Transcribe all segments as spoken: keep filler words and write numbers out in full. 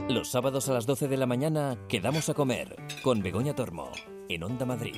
Los sábados a las doce de la mañana quedamos a comer con Begoña Tormo en Onda Madrid.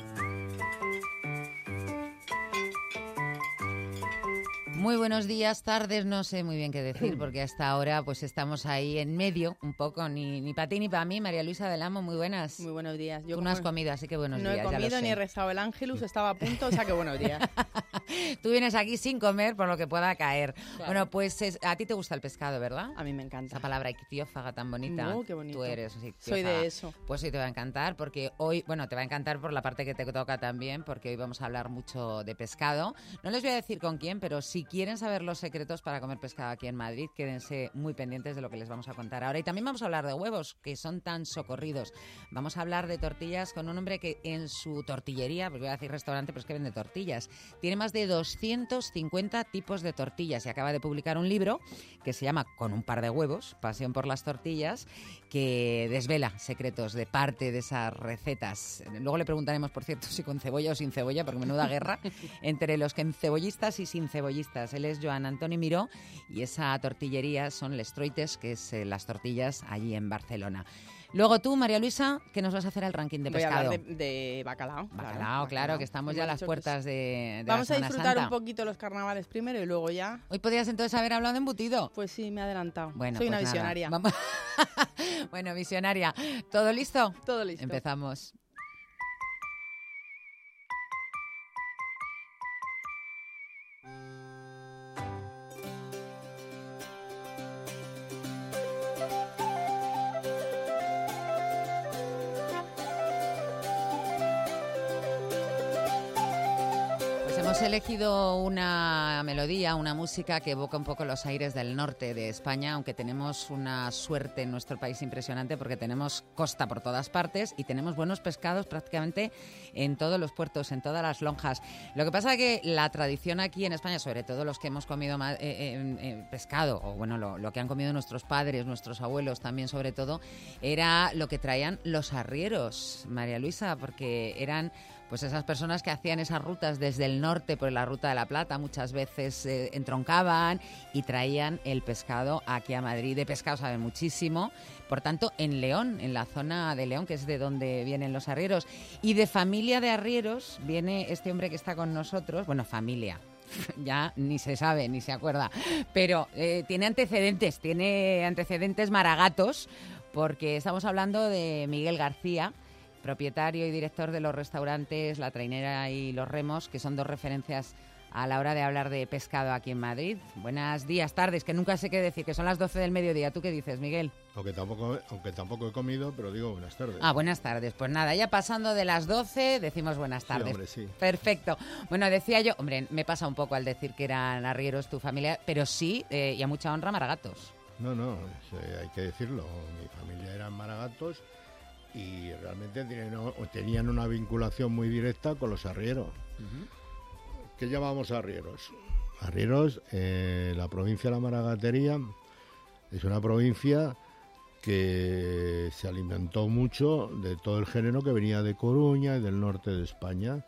Muy buenos días, tardes, no sé muy bien qué decir, porque hasta ahora pues estamos ahí en medio, un poco, ni, ni para ti ni para mí. María Luisa del Amo, muy buenas. Muy buenos días. Yo Tú no has comido, así que buenos no días. No he comido ya lo ni sé. he rezado el Ángelus, estaba a punto, o sea que buenos días. Tú vienes aquí sin comer por lo que pueda caer. Claro. Bueno, pues es, a ti te gusta el pescado, ¿verdad? A mí me encanta. Esa palabra ictiófaga tan bonita. No, qué bonito. Tú eres ictiófaga. Soy de eso. Pues sí, te va a encantar, porque hoy, bueno, te va a encantar por la parte que te toca también, porque hoy vamos a hablar mucho de pescado. No les voy a decir con quién, pero si quieren saber los secretos para comer pescado aquí en Madrid, quédense muy pendientes de lo que les vamos a contar ahora. Y también vamos a hablar de huevos, que son tan socorridos. Vamos a hablar de tortillas con un hombre que en su tortillería, pues voy a decir restaurante, pero es que vende tortillas, tiene más de doscientos cincuenta tipos de tortillas y acaba de publicar un libro que se llama Con un par de huevos, Pasión por las tortillas, que desvela secretos de parte de esas recetas. Luego le preguntaremos, por cierto, si con cebolla o sin cebolla, porque menuda guerra entre los que cebollistas y sin cebollistas. Él es Joan Antoni Miró y esa tortillería son Les Troites, que es eh, las tortillas allí en Barcelona. Luego tú, María Luisa, ¿qué nos vas a hacer el ranking de pescado? Voy a hablar de, de bacalao. Bacalao, claro, claro, que estamos ya a las puertas de, de Vamos la a Semana disfrutar Santa. un poquito los carnavales primero y luego ya... Hoy podrías entonces haber hablado de embutido. Pues sí, me he adelantado. Bueno, Soy pues una nada. visionaria. Vamos. Bueno, visionaria. ¿Todo listo? Todo listo. Empezamos. Hemos elegido una melodía, una música que evoca un poco los aires del norte de España, aunque tenemos una suerte en nuestro país impresionante porque tenemos costa por todas partes y tenemos buenos pescados prácticamente en todos los puertos, en todas las lonjas. Lo que pasa es que la tradición aquí en España, sobre todo los que hemos comido eh, eh, eh, pescado, o bueno, lo, lo que han comido nuestros padres, nuestros abuelos también sobre todo, era lo que traían los arrieros, María Luisa, porque eran... pues esas personas que hacían esas rutas desde el norte por la Ruta de la Plata, muchas veces eh, entroncaban y traían el pescado aquí a Madrid. De pescado saben muchísimo, por tanto, en León, en la zona de León, que es de donde vienen los arrieros. Y de familia de arrieros viene este hombre que está con nosotros, bueno, familia, ya ni se sabe, ni se acuerda, pero eh, tiene antecedentes, tiene antecedentes maragatos, porque estamos hablando de Miguel García, propietario y director de los restaurantes La Trainera y Los Remos, que son dos referencias a la hora de hablar de pescado aquí en Madrid. Buenos días, tardes, que nunca sé qué decir, que son las doce del mediodía. ¿Tú qué dices, Miguel? Aunque tampoco, aunque tampoco he comido, pero digo buenas tardes. Ah, buenas tardes. Pues nada, ya pasando de las doce, decimos buenas tardes. Sí, hombre, sí. Perfecto. Bueno, decía yo, hombre, me pasa un poco al decir que eran arrieros tu familia, pero sí, eh, y a mucha honra, maragatos. No, no, eh, hay que decirlo. Mi familia eran maragatos y realmente tenían, tenían una vinculación muy directa con los arrieros. Uh-huh. ¿Qué llamamos arrieros? Arrieros, eh, la provincia de la Maragatería es una provincia que se alimentó mucho de todo el género que venía de Coruña y del norte de España.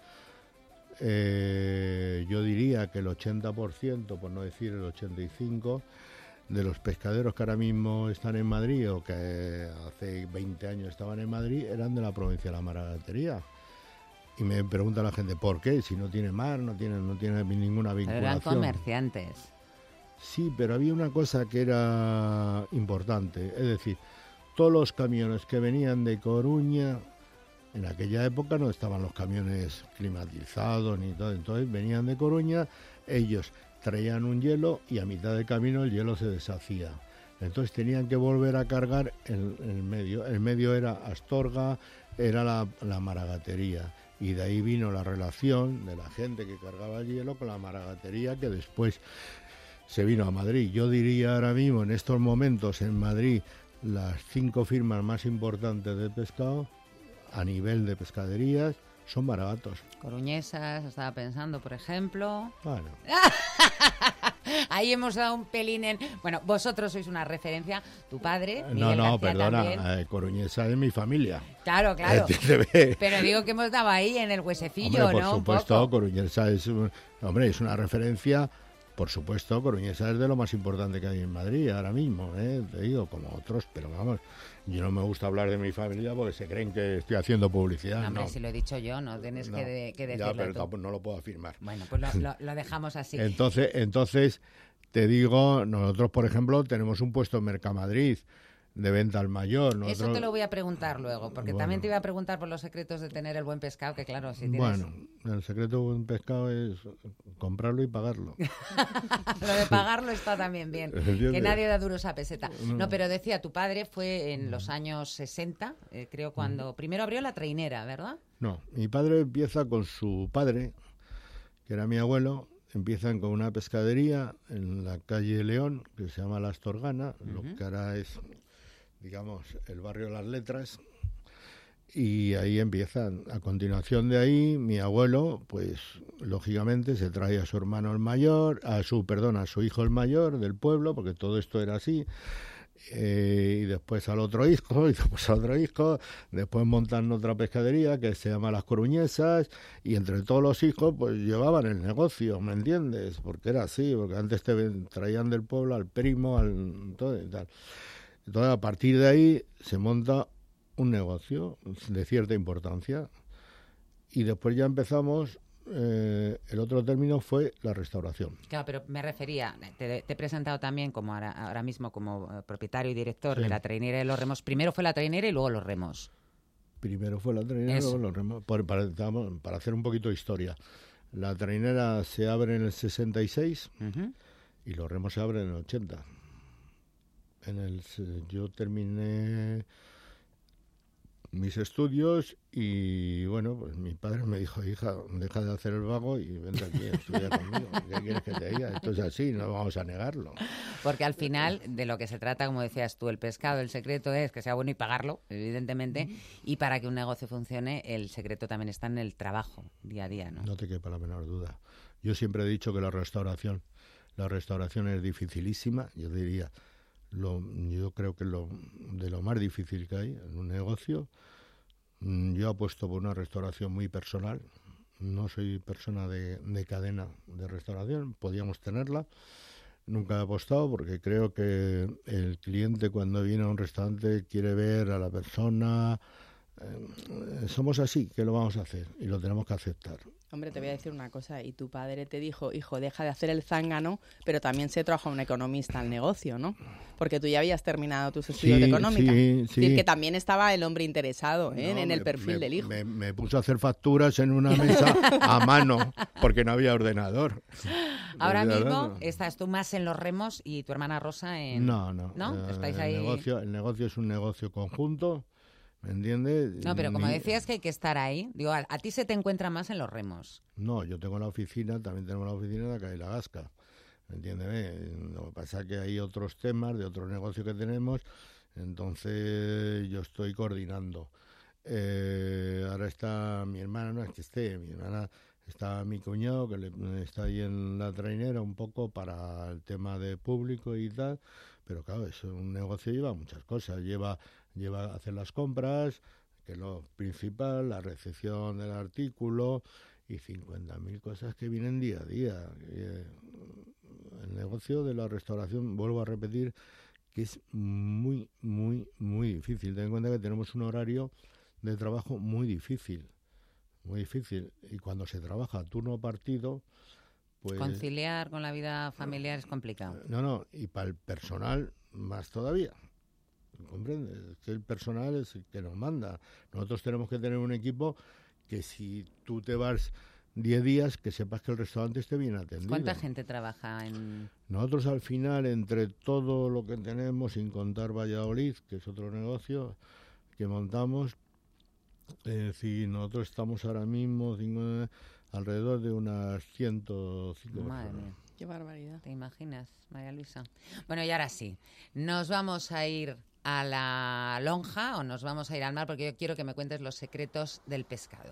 Eh, yo diría que el ochenta por ciento, por no decir el ochenta y cinco por ciento, de los pescaderos que ahora mismo están en Madrid o que hace veinte años estaban en Madrid eran de la provincia de la Maragatería. Y me pregunta la gente, ¿por qué? Si no tiene mar, no tiene, no tiene ninguna vinculación. Pero eran comerciantes. Sí, pero había una cosa que era importante. Es decir, todos los camiones que venían de Coruña, en aquella época no estaban los camiones climatizados ni todo, entonces venían de Coruña, ellos traían un hielo y a mitad de camino el hielo se deshacía. Entonces tenían que volver a cargar el, el medio. El medio era Astorga, era la, la Maragatería. Y de ahí vino la relación de la gente que cargaba el hielo con la Maragatería, que después se vino a Madrid. Yo diría ahora mismo, en estos momentos, en Madrid, las cinco firmas más importantes de pescado, a nivel de pescaderías, son maragatos. Coruñesas, estaba pensando, por ejemplo. Bueno. Ahí hemos dado un pelín en... Bueno, vosotros sois una referencia, tu padre, Miguel No, no, García perdona, eh, Coruñesa es mi familia. Claro, claro. Eh, Pero digo que hemos dado ahí en el huesecillo, hombre, por ¿no? supuesto, Coruñesa es, un, hombre, es una referencia Por supuesto, Coruñesa es de lo más importante que hay en Madrid ahora mismo, ¿eh? Te digo, como otros, pero vamos, yo no me gusta hablar de mi familia porque se creen que estoy haciendo publicidad. No, hombre, no. si lo he dicho yo, no tienes No, que, de, que ya, decirlo pero tú. tampoco no lo puedo afirmar. Bueno, pues lo, lo, lo dejamos así. Entonces, entonces, te digo, nosotros, por ejemplo, tenemos un puesto en Mercamadrid de venta al mayor. Nosotros... Eso te lo voy a preguntar luego, porque Bueno. también te iba a preguntar por los secretos de tener el buen pescado, que claro, si tienes... Bueno, el secreto de un pescado es comprarlo y pagarlo. Lo de pagarlo está también bien, ¿Entiendes? que nadie da duros a peseta. No. No, pero decía, tu padre fue en los años sesenta, eh, creo, cuando primero abrió la trainera, ¿verdad? No, mi padre empieza con su padre, que era mi abuelo, empiezan con una pescadería en la calle León, que se llama La Astorgana, uh-huh. lo que ahora es, digamos, el barrio de las Letras, y ahí empiezan. A continuación de ahí, mi abuelo, pues, lógicamente, se trae a su hermano el mayor, a su, perdón, a su hijo el mayor del pueblo, porque todo esto era así, Eh, y después al otro hijo, y después al otro hijo, después montan otra pescadería que se llama Las Coruñesas, y entre todos los hijos pues llevaban el negocio, ¿me entiendes? Porque era así, porque antes te ven, traían del pueblo al primo, al todo y tal. Entonces a partir de ahí se monta un negocio de cierta importancia, y después ya empezamos. Eh, el otro término fue la restauración. Claro, pero me refería, te, te he presentado también como ahora, ahora mismo como uh, propietario y director sí. de la trainera de los remos. Primero fue la trainera y luego los remos. Primero fue la trainera y luego los remos. Por, para, para hacer un poquito de historia. La trainera se abre en el sesenta y seis uh-huh. y los remos se abren en el ochenta. En el, yo terminé mis estudios y bueno, pues mi padre me dijo, hija, deja de hacer el vago y vente aquí a estudiar conmigo. ¿Qué quieres que te diga? Esto es así, no vamos a negarlo. Porque al final de lo que se trata, como decías tú, el pescado, el secreto es que sea bueno y pagarlo, evidentemente, mm. y para que un negocio funcione, el secreto también está en el trabajo día a día, ¿no? No te quepa la menor duda. Yo siempre he dicho que la restauración, la restauración es dificilísima, yo diría, Lo, yo creo que lo de lo más difícil que hay en un negocio. Yo apuesto por una restauración muy personal. No soy persona de, de cadena de restauración, podíamos tenerla. Nunca he apostado porque creo que el cliente cuando viene a un restaurante quiere ver a la persona. Eh, somos así, ¿qué lo vamos a hacer? Y lo tenemos que aceptar. Hombre, te voy a decir una cosa, y tu padre te dijo, hijo, deja de hacer el zángano, pero también se trajo a un economista al negocio, ¿no? Porque tú ya habías terminado tus estudios sí, de económica. Sí, es sí. decir, que también estaba el hombre interesado ¿eh? no, en el me, perfil me, del hijo. Me, me puso a hacer facturas en una mesa a mano, porque no había ordenador. Ahora mismo estás tú más en los remos y tu hermana Rosa en... No, no. ¿No? Eh, ¿Estáis el ahí? Negocio, el negocio es un negocio conjunto. ¿Me entiendes? No, pero como Ni... decías que hay que estar ahí, digo, a, a ti se te encuentra más en los remos. No, yo tengo la oficina, también tenemos la oficina de la calle La Gasca, ¿me entiendes? Lo que pasa es que hay otros temas de otros negocios que tenemos, entonces yo estoy coordinando. Eh, ahora está mi hermana, no es que esté, mi hermana, está mi cuñado, que le, está ahí en la trainera un poco para el tema de público y tal, pero claro, es un negocio lleva muchas cosas, lleva... lleva a hacer las compras, que es lo principal, la recepción del artículo y cincuenta mil cosas que vienen día a día. El negocio de la restauración, vuelvo a repetir, que es muy, muy, muy difícil. Ten en cuenta que tenemos un horario de trabajo muy difícil, muy difícil. Y cuando se trabaja a turno partido, pues... Conciliar con la vida familiar es complicado. No, no, y para el personal más todavía. ¿Comprendes? Que el personal es el que nos manda. Nosotros tenemos que tener un equipo que si tú te vas diez días, que sepas que el restaurante esté bien atendido. ¿Cuánta gente trabaja en...? Nosotros al final, entre todo lo que tenemos, sin contar Valladolid, que es otro negocio que montamos, es decir, nosotros estamos ahora mismo cinco, alrededor de unas ciento cinco Madre personas. mía. Qué barbaridad. ¿Te imaginas, María Luisa? Bueno, y ahora sí, nos vamos a ir a la lonja o nos vamos a ir al mar porque yo quiero que me cuentes los secretos del pescado.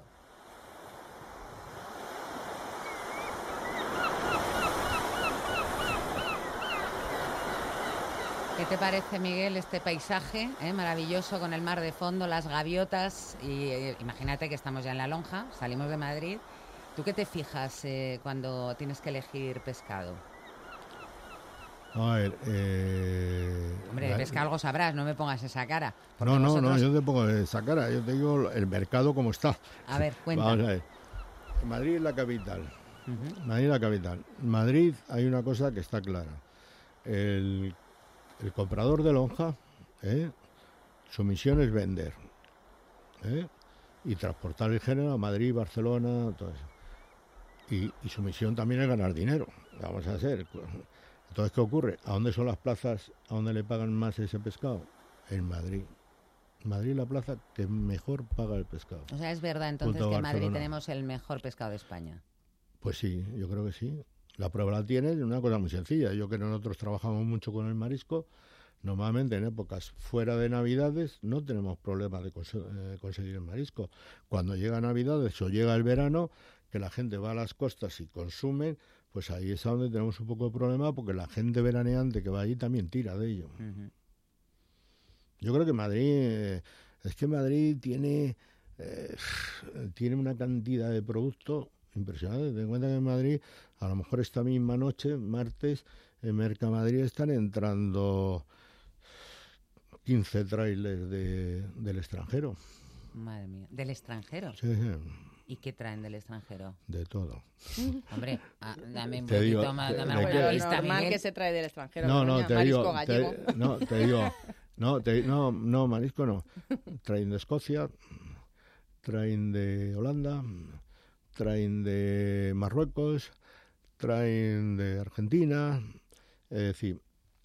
¿Qué te parece, Miguel, este paisaje eh, maravilloso con el mar de fondo, las gaviotas? Y eh, imagínate que estamos ya en la lonja, salimos de Madrid. ¿Tú qué te fijas eh, cuando tienes que elegir pescado? A ver, eh, Hombre, la- pesca algo sabrás, no me pongas esa cara. porque no, no, no, vosotros- yo te pongo esa cara, yo te digo el mercado como está. A ver, cuenta. Vamos a ver. Madrid es la capital. Ujú. Madrid es la capital. Madrid hay una cosa que está clara. El, el comprador de lonja, ¿eh? su misión es vender. ¿eh? Y transportar el género a Madrid, Barcelona, todo eso. Y, y su misión también es ganar dinero. Vamos a hacer. Entonces, ¿qué ocurre? ¿A dónde son las plazas a dónde le pagan más ese pescado? En Madrid. Madrid es la plaza que mejor paga el pescado. O sea, es verdad entonces Junto que a en Madrid Barcelona. tenemos el mejor pescado de España. Pues sí, yo creo que sí. La prueba la tiene de una cosa muy sencilla. Yo que nosotros trabajamos mucho con el marisco, normalmente en épocas fuera de Navidades no tenemos problemas de cons- eh, conseguir el marisco. Cuando llega Navidades o llega el verano, que la gente va a las costas y consumen, pues ahí es a donde tenemos un poco de problema porque la gente veraneante que va allí también tira de ello. Ujú. Yo creo que Madrid, eh, es que Madrid tiene, eh, tiene una cantidad de productos impresionante. Ten en cuenta que en Madrid, a lo mejor esta misma noche, martes, en Mercamadrid están entrando quince trailers de, del extranjero. Madre mía. ¿Del extranjero? Sí, sí, ¿Y qué traen del extranjero? de todo. Hombre, ah, dame un Te digo, poquito más, te- dame de alguna qué- Lo pista, normal Miguel. que se trae del extranjero. No, no, coño, te marisco digo, gallego. te, no, te digo, no, te- no, no, marisco no. Traen de Escocia, traen de Holanda, traen de Marruecos, traen de Argentina, es decir,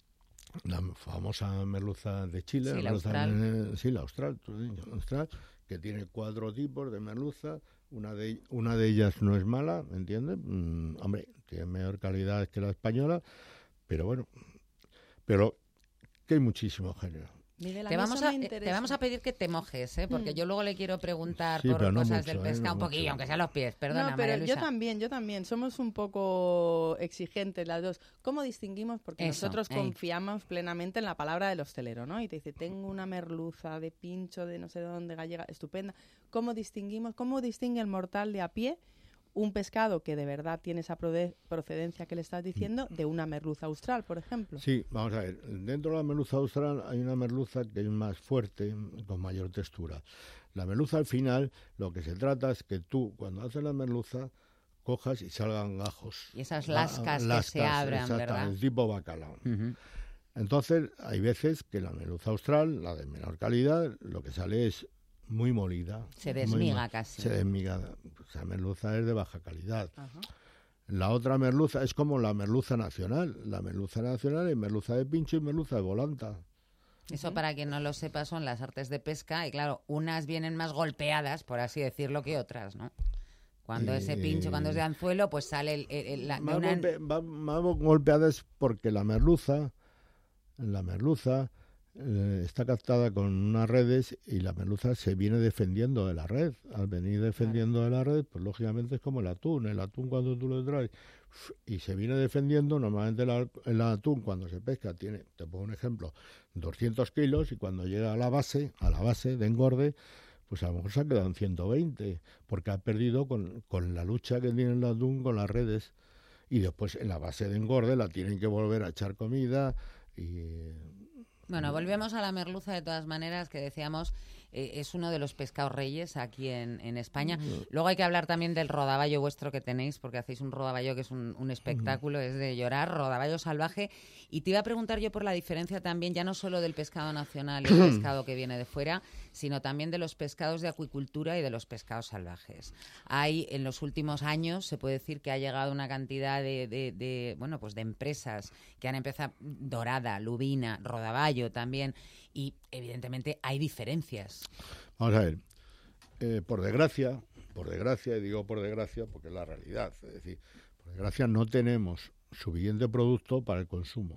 la famosa merluza de Chile, Sí, la merluza, austral. eh, sí, la austral, tú has dicho, austral, que tiene cuatro tipos de merluza. Una de, una de ellas no es mala, ¿me entiendes? Mm, hombre, tiene mejor calidad que la española, pero bueno, pero que hay muchísimo género. Miguel, Te mí vamos, eso a, me eh, te interesa. vamos a pedir que te mojes, ¿eh? Porque Mm. yo luego le quiero preguntar Sí, por pero no cosas mucho, del ¿eh? pescado No un poquillo, mucho. aunque sean los pies. Perdona, No, pero María yo Luisa. también, yo también. Somos un poco exigentes las dos. ¿Cómo distinguimos? Porque Eso, nosotros ahí. confiamos plenamente en la palabra del hostelero, ¿no? Y te dice, tengo una merluza de pincho de no sé dónde, gallega, estupenda. ¿Cómo distinguimos? ¿Cómo distingue el mortal de a pie un pescado que de verdad tiene esa prode- procedencia que le estás diciendo de una merluza austral, por ejemplo? Sí, vamos a ver, dentro de la merluza austral hay una merluza que es más fuerte, con mayor textura. La merluza al final, lo que se trata es que tú, cuando haces la merluza, cojas y salgan gajos. Y esas La- lascas que se abran, ¿verdad? exactamente, tipo bacalao. Ujú. Entonces, hay veces que la merluza austral, la de menor calidad, lo que sale es muy molida. Se muy desmiga mo- casi. Se desmiga. Esa merluza es de baja calidad. Ajá. La otra merluza es como la merluza nacional. La merluza nacional es merluza de pincho y merluza de volanta. Eso, Ujú. para quien no lo sepa, son las artes de pesca y claro, unas vienen más golpeadas, por así decirlo, que otras, ¿no? Cuando Y- ese pincho, cuando es de anzuelo, pues sale el, el- el- la, de Más, una- golpe- va- más golpeada es porque la merluza, la merluza eh, está captada con unas redes y la merluza se viene defendiendo de la red. Al venir defendiendo de la red, pues lógicamente es como el atún. El atún cuando tú lo traes y se viene defendiendo, normalmente el, el atún cuando se pesca tiene, te pongo un ejemplo, doscientos kilos y cuando llega a la base, a la base de engorde, pues a lo mejor se ha quedado en ciento veinte, porque ha perdido con, con la lucha que tiene el atún con las redes. Y después en la base de engorde la tienen que volver a echar comida y... Bueno, volvemos a la merluza de todas maneras, que decíamos, eh, es uno de los pescados reyes aquí en, en España. Luego hay que hablar también del rodaballo vuestro que tenéis, porque hacéis un rodaballo que es un, un espectáculo, es de llorar, rodaballo salvaje. Y te iba a preguntar yo por la diferencia también, ya no solo del pescado nacional y el pescado que viene de fuera, sino también de los pescados de acuicultura y de los pescados salvajes. Hay, en los últimos años, se puede decir que ha llegado una cantidad de, de, de bueno, pues de empresas que han empezado, Dorada, Lubina, Rodaballo también, y evidentemente hay diferencias. Vamos a ver, eh, por desgracia, por desgracia, y digo por desgracia porque es la realidad, es decir, por desgracia no tenemos suficiente producto para el consumo.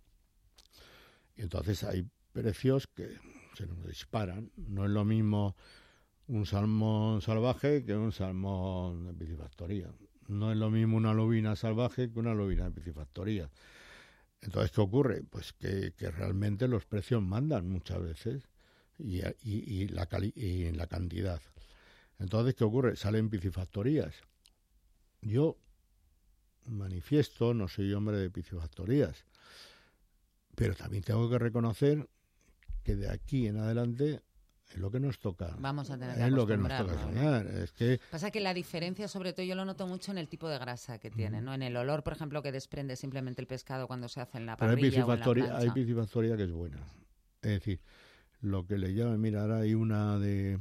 Y entonces hay precios que se nos disparan. No es lo mismo un salmón salvaje que un salmón de piscifactoría. No es lo mismo una lubina salvaje que una lubina de piscifactoría. Entonces, ¿qué ocurre? Pues que, que realmente los precios mandan muchas veces y, y, y, la cali y en la cantidad. Entonces, ¿qué ocurre? Salen piscifactorías. Yo manifiesto, no soy hombre de piscifactorías, pero también tengo que reconocer que de aquí en adelante es lo que nos toca. Vamos a tener que es lo que nos acostumbrarnos, toca ¿no? soñar. Es que Pasa que la diferencia, sobre todo, yo lo noto mucho en el tipo de grasa que tiene, ¿no? En el olor, por ejemplo, que desprende simplemente el pescado cuando se hace en la pero hay parrilla o en la piscifactoría, hay plancha. piscifactoría que es buena. Es decir, lo que le llaman, mira, ahora hay una de,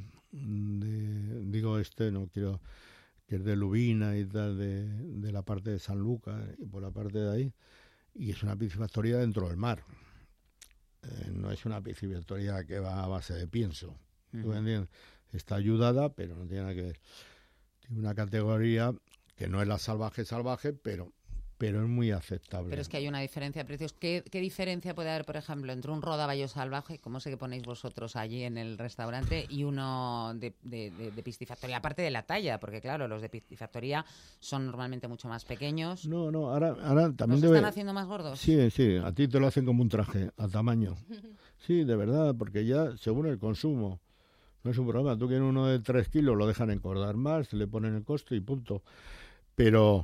de digo este, no quiero, que es de Lubina y tal, de, de la parte de San Lucas y por la parte de ahí, y es una piscifactoría dentro del mar. Eh, no es una piscifactoría que va a base de pienso. ¿Tú me entiendes? Está ayudada, pero no tiene nada que ver. Tiene una categoría que no es la salvaje salvaje, pero pero es muy aceptable. Pero es que hay una diferencia de precios. ¿Qué, qué diferencia puede haber, por ejemplo, entre un rodaballo salvaje, como sé que ponéis vosotros allí en el restaurante, y uno de, de, de, de piscifactoría? Aparte de la talla, porque claro, los de piscifactoría son normalmente mucho más pequeños. No, no, ahora, ahora también ¿Los debe... están haciendo más gordos? Sí, sí, a ti te lo hacen como un traje, a tamaño. Sí, de verdad, porque ya según el consumo, no es un problema. Tú quieres uno de tres kilos, lo dejan engordar más, le ponen el coste y punto. Pero...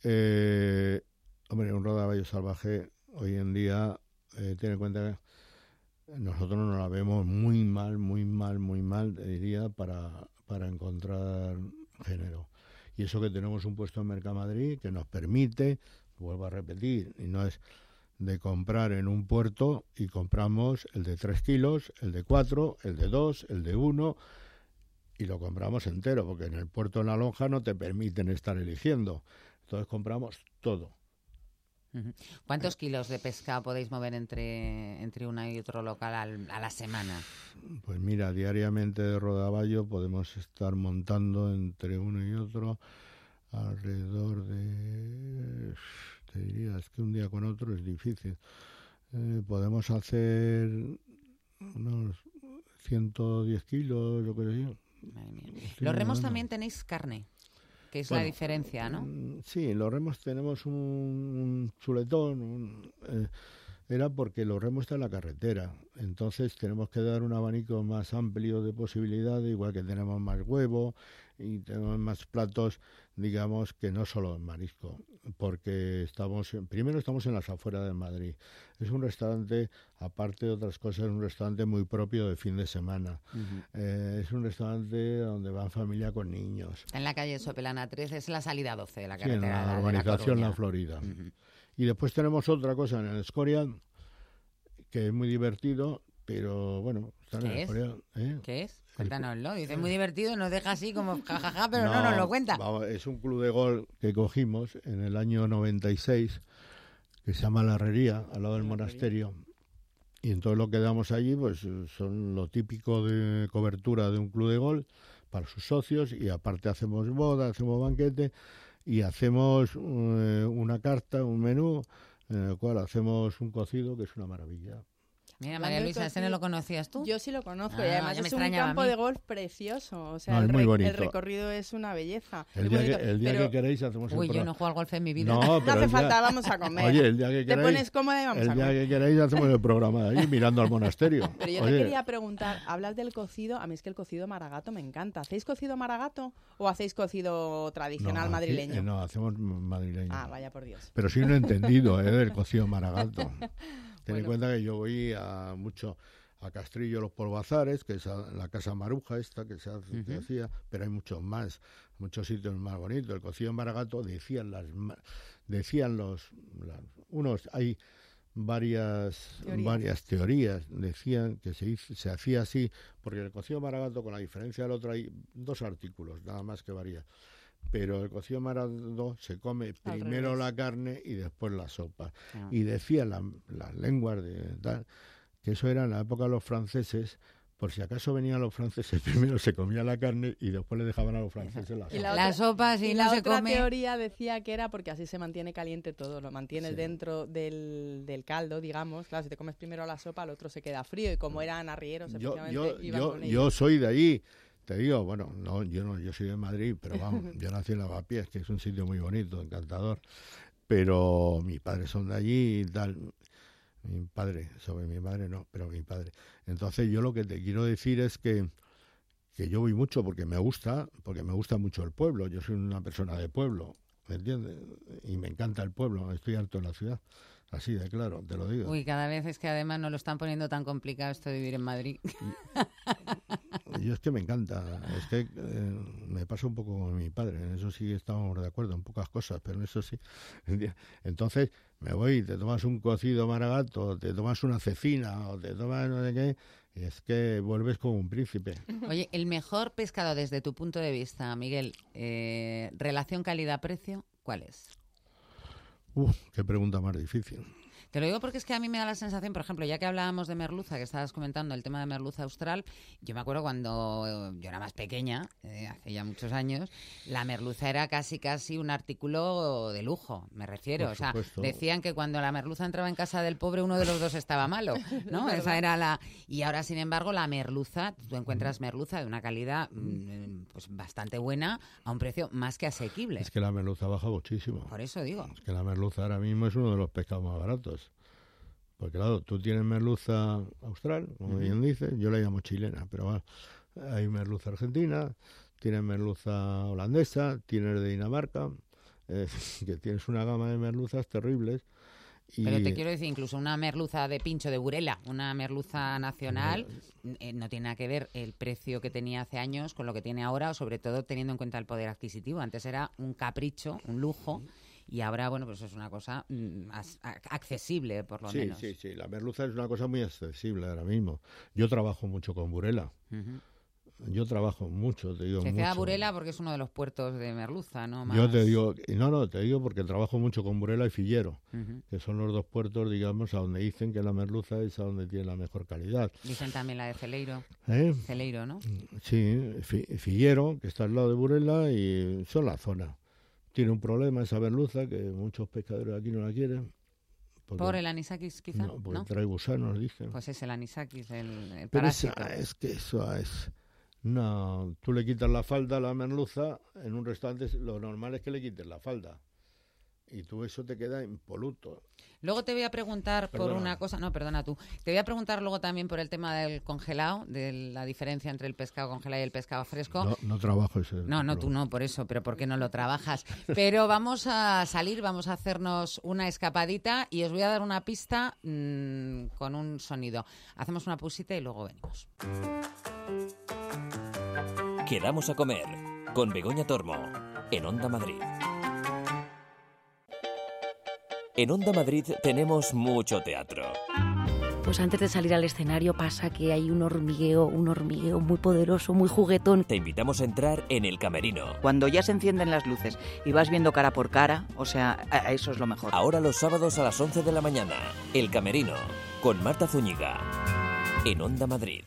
Eh, hombre, un rodaballo salvaje hoy en día, eh, tiene en cuenta que nosotros nos la vemos muy mal, muy mal, muy mal, diría, para, para encontrar género. Y eso que tenemos un puesto en Mercamadrid que nos permite, vuelvo a repetir, y no es de comprar en un puerto y compramos el de tres kilos, el de cuatro, el de dos, el de uno, y lo compramos entero, porque en el puerto de La Lonja no te permiten estar eligiendo. Entonces compramos todo. ¿Cuántos kilos de pescado podéis mover entre, entre una y otro local al, a la semana? Pues mira, diariamente de rodaballo podemos estar montando entre uno y otro alrededor de... Te diría, es que un día con otro es difícil. Eh, podemos hacer unos ciento diez kilos, lo que sea. Madre mía. Los remos también tenéis carne, que es Bueno, la diferencia, ¿no? Sí, en los remos tenemos un, un chuletón, un, eh, era porque los remos están en la carretera, entonces tenemos que dar un abanico más amplio de posibilidades, igual que tenemos más huevo y tenemos más platos, digamos, que no solo en marisco, porque estamos, en, primero estamos en las afueras de Madrid, es un restaurante, aparte de otras cosas, es un restaurante muy propio de fin de semana, uh-huh. eh, es un restaurante donde van familia con niños. En la calle Sopelana tres es la salida doce de la Sí, carretera. en la de urbanización La, La Florida. Uh-huh. Y después tenemos otra cosa en el Escorial, que es muy divertido, pero bueno, está en el Escorial. ¿eh? ¿Qué es? Cuéntanoslo. Dice muy divertido, nos deja así como jajaja, ja, ja, pero no, no nos lo cuenta. Vamos, es un club de golf que cogimos en el año noventa y seis, que se llama La Herrería, al lado del monasterio. Y entonces lo que damos allí pues son lo típico de cobertura de un club de golf para sus socios, y aparte hacemos boda, hacemos banquete y hacemos eh, una carta, un menú, en el cual hacemos un cocido que es una maravilla. Mira, María Luisa, ¿ese no lo conocías tú? Yo sí lo conozco, ah, y además es un campo de golf precioso. O sea, no, el, es muy re- el recorrido es una belleza. El día, que, el día pero... que queréis hacemos Uy, el yo no juego al golf en mi vida. No, pero no hace día... falta, vamos a comer. Oye, el día que queráis, te pones cómoda y vamos el a comer. El día que queráis hacemos el programa de ahí mirando al monasterio. Pero yo Oye. te quería preguntar, hablas del cocido, a mí es que el cocido maragato me encanta. ¿Hacéis cocido maragato o hacéis cocido tradicional no, madrileño? Aquí, eh, no, hacemos madrileño. Ah, vaya por Dios. Pero sí no he entendido, ¿eh? Del cocido maragato. Ten bueno. en cuenta que yo voy a mucho... a Castrillo Los Polvazares, que es la casa Maruja esta que se hace, uh-huh. que hacía, pero hay muchos más, muchos sitios más bonitos. El cocido en maragato decían las decían los las, unos hay varias teorías. varias teorías, decían que se hizo, se hacía así, porque el cocido maragato, con la diferencia del otro, hay dos artículos, nada más que varía. Pero el cocido maragato se come primero la carne y después la sopa. Uh-huh. Y decían la, las lenguas de tal que eso era en la época de los franceses, por si acaso venían los franceses, primero se comía la carne y después le dejaban a los franceses la sopa. Y la, la sopa, si y no la se otra come... teoría decía que era porque así se mantiene caliente todo, lo mantienes sí. dentro del, del caldo, digamos. Claro, si te comes primero la sopa, el otro se queda frío, y como eran arrieros, yo, efectivamente, yo, iban yo, con ellos. Yo soy de allí, te digo, bueno, no, yo no, yo soy de Madrid, pero vamos, yo nací en Lavapiés, que es un sitio muy bonito, encantador, pero mis padres son de allí y tal... Mi padre, sobre mi madre no, pero mi padre. Entonces yo lo que te quiero decir es que, que yo voy mucho porque me gusta, porque me gusta mucho el pueblo. Yo soy una persona de pueblo, ¿me entiendes? Y me encanta el pueblo, estoy harto en la ciudad. Así de claro, te lo digo. Uy, cada vez es que además nos lo están poniendo tan complicado esto de vivir en Madrid. Y, yo es que me encanta, es que eh, me pasa un poco con mi padre, en eso sí estamos de acuerdo, en pocas cosas, pero en eso sí. Entonces me voy, te tomas un cocido maragato, te tomas una cecina, o te tomas no sé qué, y es que vuelves como un príncipe. Oye, el mejor pescado desde tu punto de vista, Miguel, eh, relación calidad-precio, ¿cuál es? Uf, qué pregunta más difícil. Te lo digo porque es que a mí me da la sensación, por ejemplo, ya que hablábamos de merluza, que estabas comentando el tema de merluza austral, yo me acuerdo cuando yo era más pequeña, eh, hace ya muchos años, la merluza era casi casi un artículo de lujo, me refiero. Por o sea, supuesto. decían que cuando la merluza entraba en casa del pobre, uno de los dos estaba malo, ¿no? Esa era la... Y ahora, sin embargo, la merluza, tú encuentras merluza de una calidad mm, pues bastante buena a un precio más que asequible. Es que la merluza baja muchísimo. Por eso digo. Es que la merluza ahora mismo es uno de los pescados más baratos. Porque claro, tú tienes merluza austral, como uh-huh. bien dices, yo la llamo chilena, pero bueno, hay merluza argentina, tienes merluza holandesa, tienes de Dinamarca, eh, que tienes una gama de merluzas terribles. Y... Pero te quiero decir, incluso una merluza de pincho de Burela, una merluza nacional, no, eh, no tiene nada que ver el precio que tenía hace años con lo que tiene ahora, o sobre todo teniendo en cuenta el poder adquisitivo. Antes era un capricho, un lujo. Y ahora, bueno, pues es una cosa mm, as, a, accesible, por lo sí, menos. Sí, sí, sí. La merluza es una cosa muy accesible ahora mismo. Yo trabajo mucho con Burela. Uh-huh. Yo trabajo mucho, te digo Se mucho. Se Burela porque es uno de los puertos de merluza, ¿no? Más... Yo te digo, no, no, te digo porque trabajo mucho con Burela y Fillero, uh-huh. que son los dos puertos, digamos, a donde dicen que la merluza es a donde tiene la mejor calidad. Dicen también la de Celeiro. ¿Eh? Celeiro, ¿no? Sí, Fillero, que está al lado de Burela, y son la zona. Tiene un problema esa merluza, que muchos pescadores aquí no la quieren. Porque, ¿por el anisakis, quizá? No, porque ¿no? trae gusanos, dicen. Pues es el anisakis, el, el Pero parásito. Esa, es que eso es... No, tú le quitas la falda a la merluza, en un restaurante lo normal es que le quites la falda. Y tú eso te queda impoluto. Luego te voy a preguntar Perdona. por una cosa... No, perdona tú. Te voy a preguntar luego también por el tema del congelado, de la diferencia entre el pescado congelado y el pescado fresco. No, no trabajo ese. No, no, tú no, por eso, pero ¿por qué no lo trabajas? Pero vamos a salir, vamos a hacernos una escapadita y os voy a dar una pista mmm, con un sonido. Hacemos una pausita y luego venimos. Quedamos a comer con Begoña Tormo en Onda Madrid. En Onda Madrid tenemos mucho teatro. Pues antes de salir al escenario pasa que hay un hormigueo, un hormigueo muy poderoso, muy juguetón. Te invitamos a entrar en el camerino. Cuando ya se encienden las luces y vas viendo cara por cara, o sea, eso es lo mejor. Ahora los sábados a las once de la mañana, El Camerino, con Marta Zúñiga, en Onda Madrid.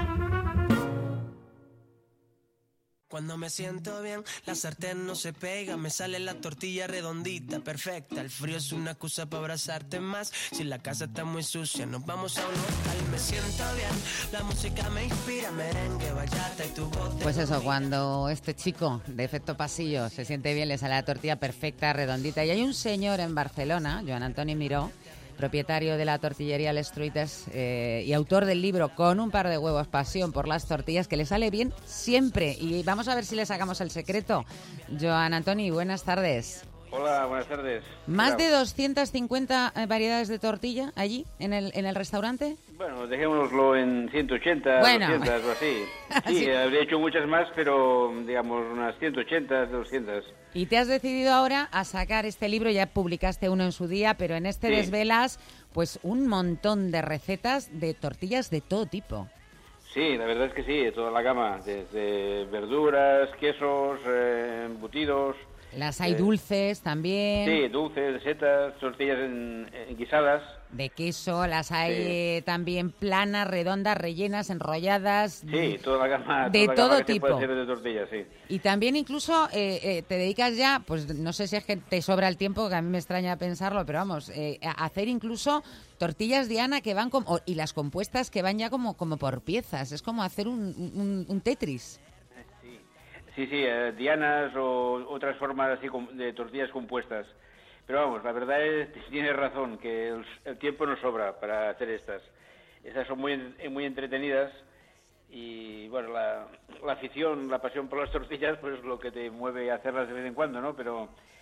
Cuando me siento bien, la sartén no se pega, me sale la tortilla redondita, perfecta. El frío es una excusa para abrazarte más. Si la casa está muy sucia, nos vamos a un local. Me siento bien, la música me inspira, merengue, bachata y tu voz. Pues eso, cuando este chico de efecto pasillo se siente bien, le sale la tortilla perfecta, redondita. Y hay un señor en Barcelona, Joan Antoni Miró, propietario de la tortillería Les Truites eh, y autor del libro Con un par de huevos, pasión por las tortillas, que le sale bien siempre. Y vamos a ver si le sacamos el secreto. Joan Antoni, buenas tardes. Hola, buenas tardes. ¿Más Claro. de doscientas cincuenta variedades de tortilla allí, en el, en el restaurante? Bueno, dejémoslo en ciento ochenta, Bueno. doscientas o así. Sí, Sí. habría hecho muchas más, pero digamos unas ciento ochenta, doscientas. Y te has decidido ahora a sacar este libro, ya publicaste uno en su día, pero en este Sí. desvelas pues un montón de recetas de tortillas de todo tipo. Sí, la verdad es que sí, de toda la gama, desde verduras, quesos, eh, embutidos. Las hay Eh, dulces también. Sí, dulces, setas, tortillas en, en guisadas. De queso, las hay Sí. eh, también planas, redondas, rellenas, enrolladas. Sí, toda la gama, De toda la todo gama que tipo. se puede hacer de tortillas, sí. Y también incluso eh, eh, te dedicas ya, pues no sé si es que te sobra el tiempo, que a mí me extraña pensarlo, pero vamos, eh, a hacer incluso tortillas Diana que van como, y las compuestas que van ya como, como por piezas. Es como hacer un, un, un Tetris. Sí, sí, eh, dianas o otras formas así com- de tortillas compuestas. Pero vamos, la verdad es que tienes razón, que el, el tiempo no sobra para hacer estas. Estas son muy, en- muy entretenidas y, bueno, la, la afición, la pasión por las tortillas, pues es lo que te mueve a hacerlas de vez en cuando, ¿no? Pero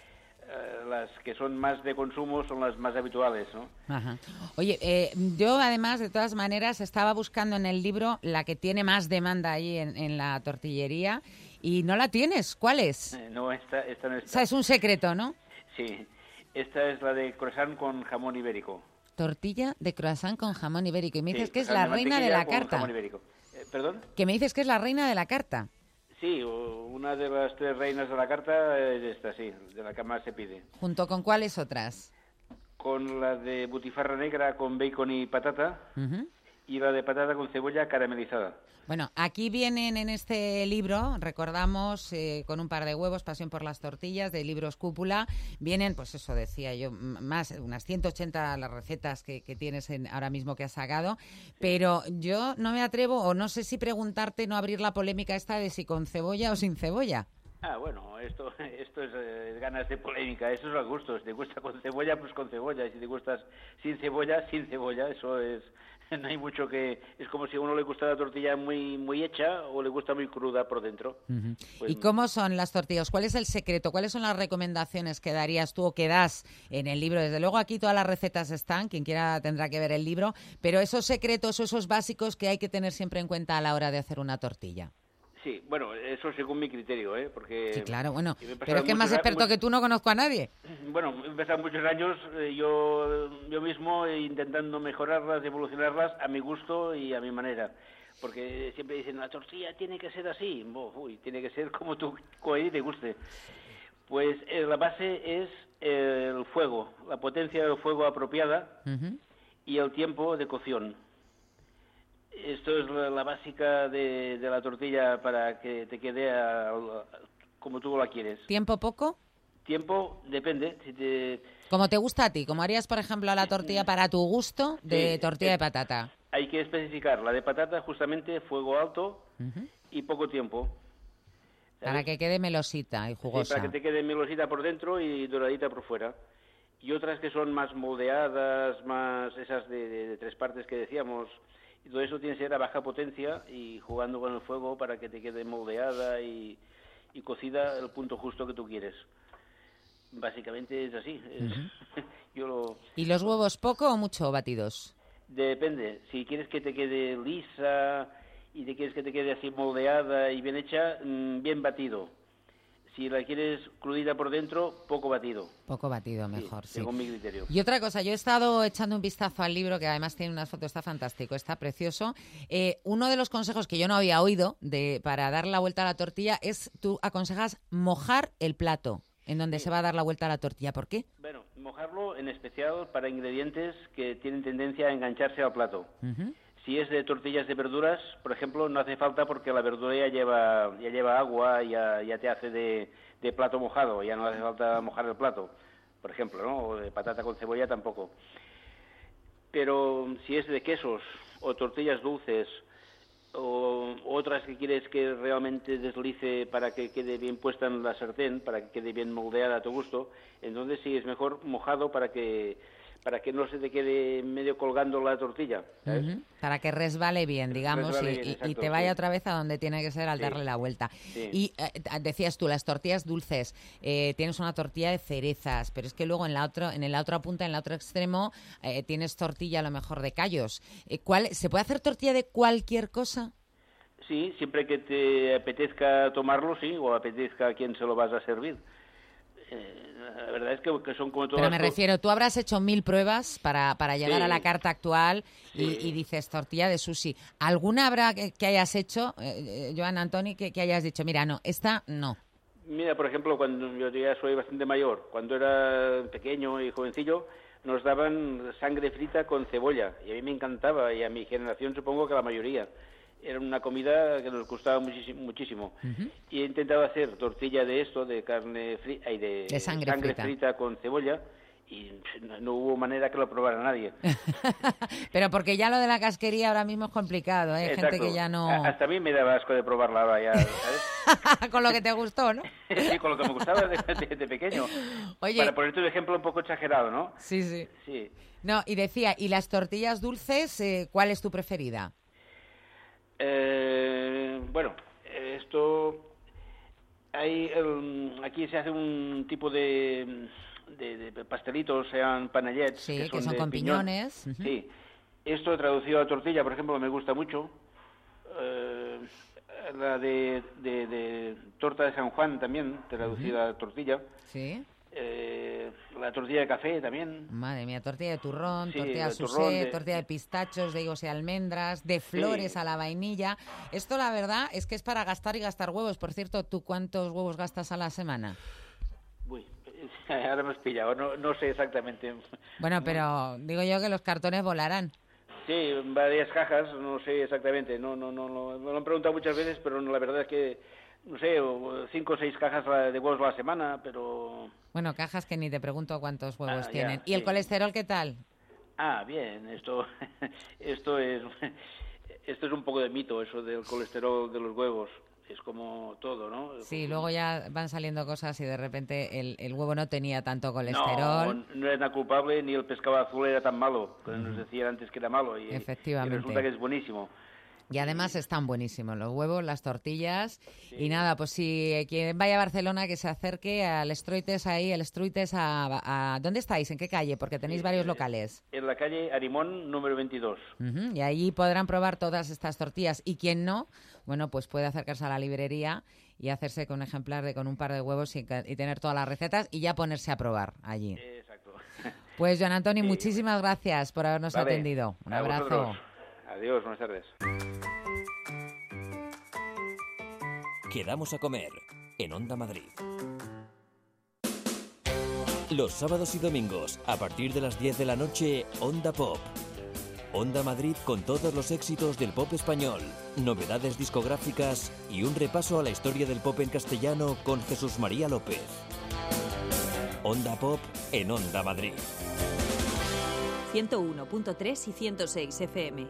eh, las que son más de consumo son las más habituales, ¿no? Ajá. Oye, eh, yo además, de todas maneras, estaba buscando en el libro la que tiene más demanda ahí en, en la tortillería y no la tienes. ¿Cuál es? Eh, no, esta, esta no está. O sea, es un secreto, ¿no? Sí, esta es la de croissant con jamón ibérico. Tortilla de croissant con jamón ibérico. Y me dices Sí, que es croissant la de reina de la mantequilla con carta. jamón ibérico. Eh, ¿Perdón? Que me dices que es la reina de la carta. Sí, o- una de las tres reinas de la carta es esta, sí, de la que más se pide. ¿Junto con cuáles otras? Con la de butifarra negra con bacon y patata Ujú. y la de patata con cebolla caramelizada. Bueno, aquí vienen en este libro, recordamos, eh, con un par de huevos, Pasión por las tortillas, de Libros Cúpula, vienen, pues eso decía yo, m- más, unas ciento ochenta las recetas que, que tienes en, ahora mismo que has sacado, pero yo no me atrevo, o no sé si preguntarte, no abrir la polémica esta de si con cebolla o sin cebolla. Ah, bueno, esto, esto es eh, ganas de polémica, eso es a gusto. Si te gusta con cebolla, pues con cebolla. Y si te gustas sin cebolla, sin cebolla. Eso es, no hay mucho que... Es como si a uno le gusta la tortilla muy muy hecha o le gusta muy cruda por dentro. Ujú. Pues- ¿Y cómo son las tortillas? ¿Cuál es el secreto? ¿Cuáles son las recomendaciones que darías tú o que das en el libro? Desde luego aquí todas las recetas están, quien quiera tendrá que ver el libro, pero esos secretos o esos básicos que hay que tener siempre en cuenta a la hora de hacer una tortilla. Sí, bueno, eso según mi criterio, ¿eh? Porque... Sí, claro, bueno, y me he pasado pero es que más muchos a- experto mu- que tú no conozco a nadie. Bueno, he empezado muchos años eh, yo, yo mismo eh, intentando mejorarlas, evolucionarlas a mi gusto y a mi manera. Porque siempre dicen, la tortilla tiene que ser así. Bo, uy, tiene que ser como tú, como a ti te guste. Pues eh, la base es eh, el fuego, la potencia del fuego apropiada Ujú. y el tiempo de cocción. Esto es la, la básica de, de la tortilla para que te quede a- a- como tú la quieres. ¿Tiempo poco? Tiempo, depende. Si te... Como te gusta a ti, como harías, por ejemplo, la tortilla para tu gusto de Sí, tortilla eh, de patata. Hay que especificar la de patata, justamente fuego alto Ujú. y poco tiempo. Para ¿Sabes? que quede melosita y Sí, jugosa. para que te quede melosita por dentro y doradita por fuera. Y otras que son más moldeadas, más esas de, de- de tres partes que decíamos. Y todo eso tiene que ser a baja potencia y jugando con el fuego para que te quede moldeada y, y cocida el punto justo que tú quieres. Básicamente es así. es- yo lo... ¿Y los huevos poco o mucho batidos? Depende. Si quieres que te quede lisa y te quieres que te quede así moldeada y bien hecha, mm, bien batido. Si la quieres crudita por dentro, poco batido. Poco batido, Sí, mejor, sí. según mi criterio. Y otra cosa, yo he estado echando un vistazo al libro, que además tiene unas fotos, está fantástico, está precioso. Eh, uno de los consejos que yo no había oído de para dar la vuelta a la tortilla es, tú aconsejas mojar el plato en donde Sí. se va a dar la vuelta a la tortilla. ¿Por qué? Bueno, mojarlo en especial para ingredientes que tienen tendencia a engancharse al plato. Ujú. Si es de tortillas de verduras, por ejemplo, no hace falta porque la verdura ya lleva, ya lleva agua, ya, ya te hace de, de plato mojado, ya no hace falta mojar el plato, por ejemplo, ¿no? O de patata con cebolla tampoco. Pero si es de quesos o tortillas dulces o otras que quieres que realmente deslice para que quede bien puesta en la sartén, para que quede bien moldeada a tu gusto, entonces sí es mejor mojado para que para que no se te quede medio colgando la tortilla, ¿sabes? Ujú. Para que resbale bien, digamos, Resbale y, bien, y- y exacto, te vaya sí. otra vez a donde tiene que ser al Sí. darle la vuelta. Sí. Y eh, decías tú, las tortillas dulces, eh, tienes una tortilla de cerezas, pero es que luego en la otro, en la otra punta, en el otro extremo, eh, tienes tortilla a lo mejor de callos. Eh, ¿cuál, ¿Se puede hacer tortilla de cualquier cosa? Sí, siempre que te apetezca tomarlo, sí, o apetezca a quien se lo vas a servir. Eh, la verdad es que, que son como todas... Pero me co- refiero, tú habrás hecho mil pruebas para, para llegar Sí. a la carta actual y, Sí. y dices tortilla de sushi. ¿Alguna habrá que, que hayas hecho, eh, eh, Joan Antoni, que, que hayas dicho, mira, no, esta no? Mira, por ejemplo, cuando yo ya soy bastante mayor, cuando era pequeño y jovencillo, nos daban sangre frita con cebolla, y a mí me encantaba, y a mi generación supongo que a la mayoría. Era una comida que nos gustaba muchísimo. muchísimo. Y he intentado hacer tortilla de esto, de carne frita, y de, De sangre frita. con cebolla, y no, no hubo manera que lo probara nadie. Pero porque ya lo de la casquería ahora mismo es complicado, ¿eh? Hay gente Exacto. que ya no... A- Hasta a mí me daba asco de probarla ahora ya, ¿sabes? Con lo que te gustó, ¿no? Sí, con lo que me gustaba de, de- de pequeño. Oye. Para ponerte un ejemplo un poco exagerado, ¿no? Sí, sí. Sí. No, y decía, ¿y las tortillas dulces, eh, cuál es tu preferida? Eh, bueno, esto hay, el, aquí se hace un tipo de, de, de pastelitos, sean panellets. Sí, que son, que son de con piñón. piñones. Uh-huh. Sí. Esto traducido a tortilla, por ejemplo, me gusta mucho. Eh, la de, de, de torta de San Juan también, traducida uh-huh. a tortilla. Sí. Eh, la tortilla de café también. Madre mía, tortilla de turrón, sí, tortilla de susé, de... tortilla de pistachos, de higos y almendras, de flores sí. a la vainilla. Esto la verdad es que es para gastar y gastar huevos. Por cierto, ¿tú cuántos huevos gastas a la semana? Uy, ahora me has pillado, no, no sé exactamente. Bueno, pero digo yo que los cartones volarán. Sí, varias cajas, no sé exactamente, no, no, no, no, me lo han preguntado muchas veces, pero no, la verdad es que, no sé, cinco o seis cajas de huevos a la semana, pero... Bueno, cajas que ni te pregunto cuántos huevos ah, tienen. Ya, ¿Y sí. el colesterol qué tal? Ah, bien, esto, esto es, esto es un poco de mito, eso del colesterol de los huevos. Es como todo, ¿no? Sí, luego ya van saliendo cosas y de repente el, el huevo no tenía tanto colesterol. No, no era nada culpable, ni el pescado azul era tan malo, que nos decían antes que era malo. Y, efectivamente. Y resulta que es buenísimo. Y además están buenísimos los huevos, las tortillas. Sí. Y nada, pues si quien vaya a Barcelona que se acerque al Stroites ahí, el Stroites a, a... ¿Dónde estáis? ¿En qué calle? Porque tenéis sí, varios locales. En la calle Arimón, número veintidós. Uh-huh. Y ahí podrán probar todas estas tortillas. Y quien no, bueno, pues puede acercarse a la librería y hacerse con un ejemplar de con un par de huevos y, y tener todas las recetas y ya ponerse a probar allí. Exacto. Pues, Joan Antoni, sí. muchísimas gracias por habernos vale. atendido. Un a abrazo. Vosotros. Adiós, buenas tardes. Quedamos a comer en Onda Madrid. Los sábados y domingos, a partir de las diez de la noche, Onda Pop. Onda Madrid con todos los éxitos del pop español, novedades discográficas y un repaso a la historia del pop en castellano con Jesús María López. Onda Pop en Onda Madrid. ciento uno punto tres y ciento seis F M.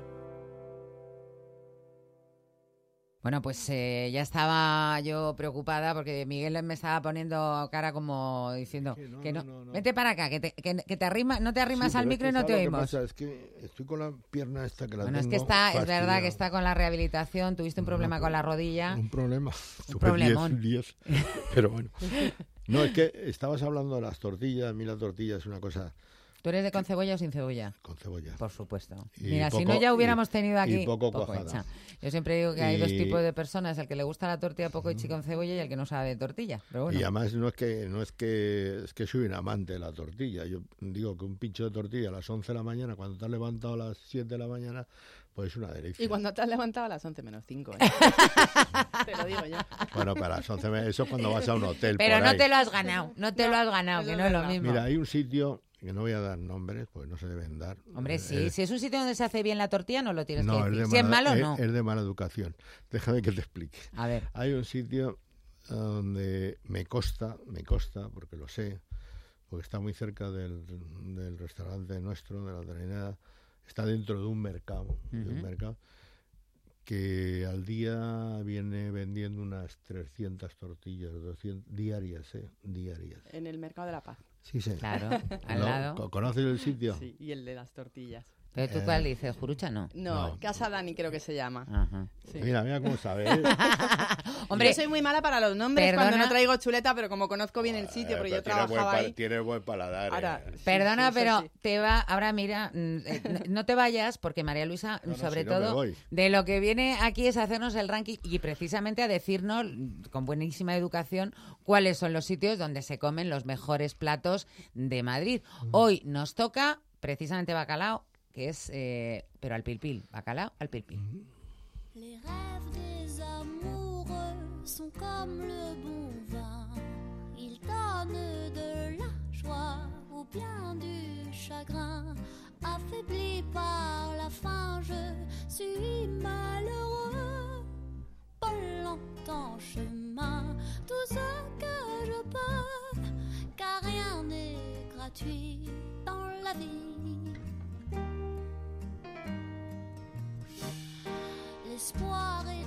Bueno, pues eh, ya estaba yo preocupada porque Miguel me estaba poniendo cara como diciendo sí, no, que no, no, no, vete para acá, que te, que, que te arrima, no te arrimas sí, al micro y no te oímos. Lo que pasa es que estoy con la pierna esta que la bueno, tengo es que está, fastidiada. Es verdad que está con la rehabilitación, tuviste un problema no, con la rodilla. Un problema, un problemón. diez, diez, pero bueno. No, es que estabas hablando de las tortillas, a mí la tortilla es una cosa... ¿Tú eres de con cebolla o sin cebolla? Con cebolla. Por supuesto. Y Mira, poco, si no ya hubiéramos y, tenido aquí... Y poco, poco cuajada. Hecha. Yo siempre digo que hay y... dos tipos de personas, el que le gusta la tortilla poco hecha con cebolla y el que no sabe de tortilla. Pero bueno. Y además no es que no es que es que soy un amante de la tortilla. Yo digo que un pincho de tortilla a las once de la mañana, cuando te has levantado a las siete de la mañana, pues es una delicia. Y cuando te has levantado a las once menos cinco, ¿eh? Te lo digo ya. Bueno, para las once, eso cuando vas a un hotel. Pero por no ahí. te lo has ganado, no te no, lo has ganado, que no es lo mismo. Mira, hay un sitio... que no voy a dar nombres, pues no se deben dar. Hombre, sí, eh, si es un sitio donde se hace bien la tortilla, no lo tienes no, que decir. Es si mala, es malo, es, no. Es de mala educación. Déjame que te explique. A ver. Hay un sitio donde me consta, me consta, porque lo sé, porque está muy cerca del, del restaurante nuestro, de la Trinidad, está dentro de un mercado, uh-huh. de un mercado, que al día viene vendiendo unas trescientas tortillas, doscientas, diarias, ¿eh? Diarias. En el Mercado de la Paz. Sí, sí. Claro, al ¿No? lado. ¿Conoces el sitio? Sí, y el de las tortillas. ¿Pero tú eh, cuál dices? ¿Jurucha no? No, no. Casa Dani creo que se llama. Ajá. Sí. Mira, mira cómo sabes. Hombre, yo soy muy mala para los nombres perdona, cuando no traigo chuleta, pero como conozco bien el sitio, porque yo trabajaba ahí. Tiene buen paladar. Ahora, eh. sí, perdona, sí, pero sí. te va, ahora mira, no te vayas, porque María Luisa, no, no, sobre si no todo, de lo que viene aquí es hacernos el ranking y precisamente a decirnos, con buenísima educación, cuáles son los sitios donde se comen los mejores platos de Madrid. Mm. Hoy nos toca precisamente bacalao, que es, eh, pero al pilpil, bacalao al pilpil. Les rêves des amoureux sont comme le bon vin. Ils donnent de la joie ou bien du chagrin. Affaibli par la faim, je suis malheureux. Pas longtemps chemin, tout ce que je peux, car rien n'est gratuit dans la vie. L'espoir est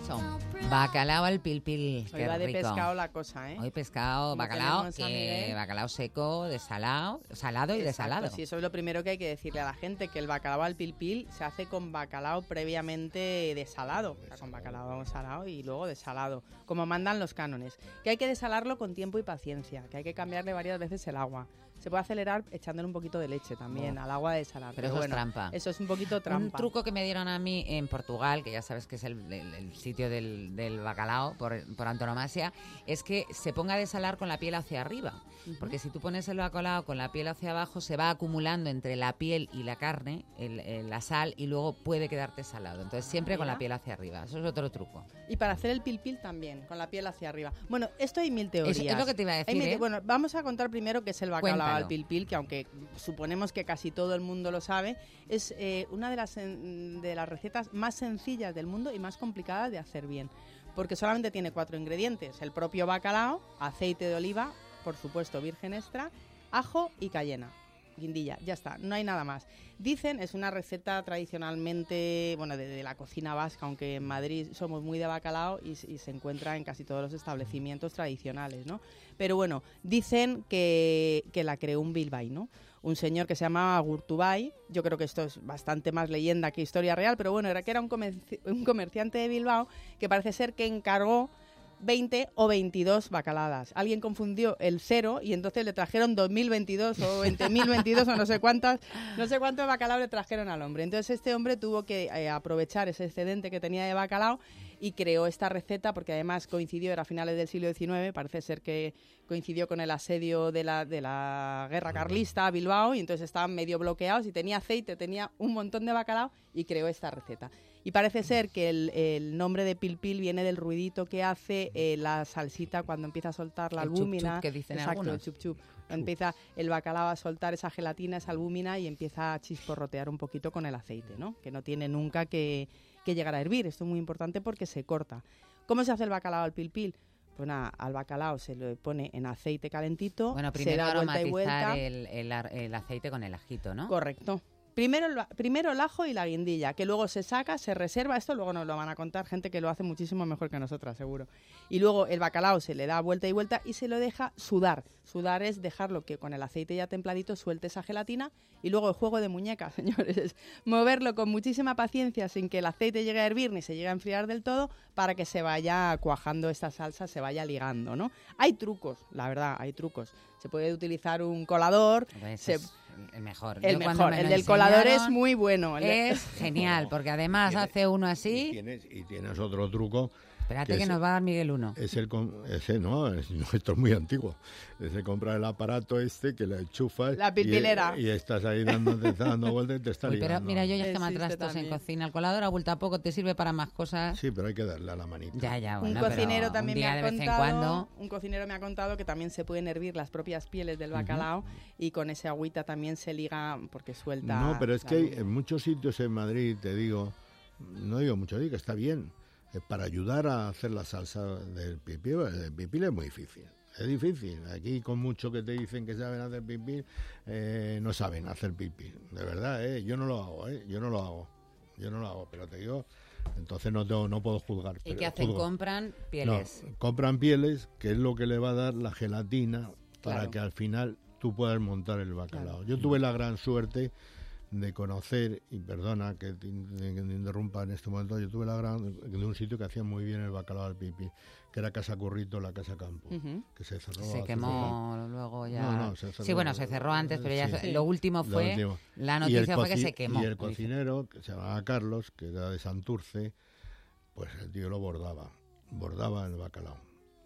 Eso. Bacalao al pil pil. Hoy va de pescado la cosa, ¿eh? Hoy pescado, Como bacalao, tenemos a que Miguel. bacalao seco, desalado, salado y Exacto, desalado. sí, eso es lo primero que hay que decirle a la gente, que el bacalao al pil pil se hace con bacalao previamente desalado, o sea, con bacalao salado y luego desalado, como mandan los cánones. Que hay que desalarlo con tiempo y paciencia, que hay que cambiarle varias veces el agua. Se puede acelerar echándole un poquito de leche también, Oh. al agua de desalar. Pero eso es bueno, trampa. Eso es un poquito trampa. Un truco que me dieron a mí en Portugal, que ya sabes que es el, el- el sitio del, del bacalao por, por antonomasia, es que se ponga a desalar con la piel hacia arriba. Ujú. Porque si tú pones el bacalao con la piel hacia abajo, se va acumulando entre la piel y la carne, el- el- la sal, y luego puede quedarte salado. Entonces siempre con la Mira. piel hacia arriba. Eso es otro truco. Y para hacer el pil pil también, con la piel hacia arriba. Bueno, esto hay mil teorías. Es, es lo que te iba a Hay decir, mil- ¿eh? Bueno, vamos a contar primero qué es el bacalao Cuéntalo. al pil pil, que aunque suponemos que casi todo el mundo lo sabe, es eh, una de las, en- de las recetas más sencillas del mundo y más complicadas de hacer bien. Porque solamente tiene cuatro ingredientes: el propio bacalao, aceite de oliva, por supuesto virgen extra, ajo y cayena. Guindilla, ya está, no hay nada más. Dicen, es una receta tradicionalmente, bueno, de, de la cocina vasca, aunque en Madrid somos muy de bacalao y, y se encuentra en casi todos los establecimientos tradicionales, ¿no? Pero bueno, dicen que, que la creó un bilbaíno, un señor que se llamaba Gurtubay. Yo creo que esto es bastante más leyenda que historia real, pero bueno, era que era un, comerci- un comerciante de Bilbao que parece ser que encargó veinte o veintidós bacaladas. Alguien confundió el cero y entonces le trajeron dos mil veintidós o veinte mil veintidós o no sé cuántas, no sé cuántos bacalao le trajeron al hombre. Entonces este hombre tuvo que eh, aprovechar ese excedente que tenía de bacalao y creó esta receta, porque además coincidió, era a finales del siglo diecinueve, parece ser que coincidió con el asedio de la, de la guerra carlista a Bilbao, y entonces estaban medio bloqueados y tenía aceite, tenía un montón de bacalao y creó esta receta. Y parece ser que el, el nombre de pil pil viene del ruidito que hace eh, la salsita cuando empieza a soltar la El chup albúmina. chup que dicen Exacto, algunos. el chup chup. Empieza el bacalao a soltar esa gelatina, esa albúmina, y empieza a chisporrotear un poquito con el aceite, ¿no? Que no tiene nunca que, que llegar a hervir. Esto es muy importante porque se corta. ¿Cómo se hace el bacalao al pil pil? Pues nada, al bacalao se le pone en aceite calentito, Bueno, se primero da vuelta y aromatizar vuelta. el, el ar- el aceite con el ajito, ¿no? Correcto. Primero el, primero el ajo y la guindilla, que luego se saca, se reserva. Esto luego nos lo van a contar gente que lo hace muchísimo mejor que nosotras, seguro. Y luego el bacalao se le da vuelta y vuelta y se lo deja sudar. Sudar es dejarlo que con el aceite ya templadito suelte esa gelatina. Y luego el juego de muñeca, señores, es moverlo con muchísima paciencia sin que el aceite llegue a hervir ni se llegue a enfriar del todo, para que se vaya cuajando esta salsa, se vaya ligando, ¿no? Hay trucos, la verdad, hay trucos. Se puede utilizar un colador. Pues se- es el mejor. El Yo cuando mejor, me el lo del colador es enseñaron, muy bueno. el de- Es genial, porque además Tiene- hace uno Y así. tienes, y tienes otro truco. Espérate que, es- nos va a dar Miguel uno. Es el con- ese no, es- no, esto es muy antiguo. Ese comprar el aparato este que le enchufas La pilpilera. y, y estás ahí dando, te está dando vueltas y te está Uy, pero ligando. mira, yo ya es que me Existe trastos en también. cocina. El colador a vuelta a poco te sirve para más cosas. Sí, pero hay que darle a la manita. Ya, ya, Un bueno, cocinero pero también un día me ha de vez en contado, cuando. un cocinero me ha contado que también se pueden hervir las propias pieles del bacalao y con esa agüita también se liga porque suelta. No, pero es la que hay luz. en muchos sitios en Madrid, te digo, no digo mucho, digo que está bien, eh, para ayudar a hacer la salsa del pipí. El pipí es muy difícil, es difícil. Aquí con mucho que te dicen que saben hacer pipí, eh, no saben hacer pipí. De verdad, eh, yo no lo hago, eh, yo no lo hago, yo no lo hago, pero te digo, entonces no, tengo, no puedo juzgar. ¿Y pero qué hacen? juzgo. Compran pieles. No, compran pieles, que es lo que le va a dar la gelatina para Claro. que al final tú puedas montar el bacalao. Claro. Yo tuve la gran suerte de conocer, y perdona que te, in- que te interrumpa en este momento, yo tuve la gran de un sitio que hacía muy bien el bacalao al pipí, que era Casa Currito, la Casa Campo, Ujú. que se cerró. Se hace quemó luego ya. No, no, se cerró. Sí, bueno, se cerró ances, pero ya Sí. lo último Lo fue. último. La Y el noticia fue que coci- se quemó. Y el cocinero, que se llamaba Carlos, que era de Santurce, pues el tío lo bordaba, bordaba el bacalao.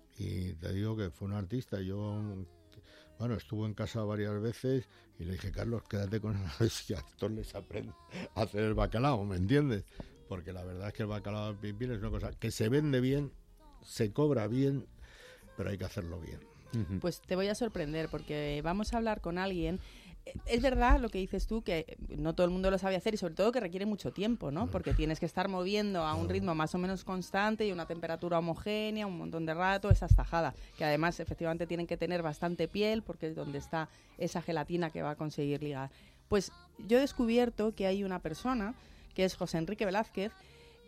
Y te digo que fue un artista. Yo, bueno, estuvo en casa varias veces y le dije, Carlos, quédate con él a ver si a estos les aprende a hacer el bacalao, ¿me entiendes? Porque la verdad es que el bacalao al pipil es una cosa que se vende bien, se cobra bien, pero hay que hacerlo bien. Ujú. Pues te voy a sorprender porque vamos a hablar con alguien. Eh, Es verdad lo que dices tú, que no todo el mundo lo sabe hacer y sobre todo que requiere mucho tiempo, ¿no? Porque tienes que estar moviendo a un ritmo más o menos constante y una temperatura homogénea, un montón de rato, esas tajadas, que además efectivamente tienen que tener bastante piel porque es donde está esa gelatina que va a conseguir ligar. Pues yo he descubierto que hay una persona, que es José Enrique Velázquez,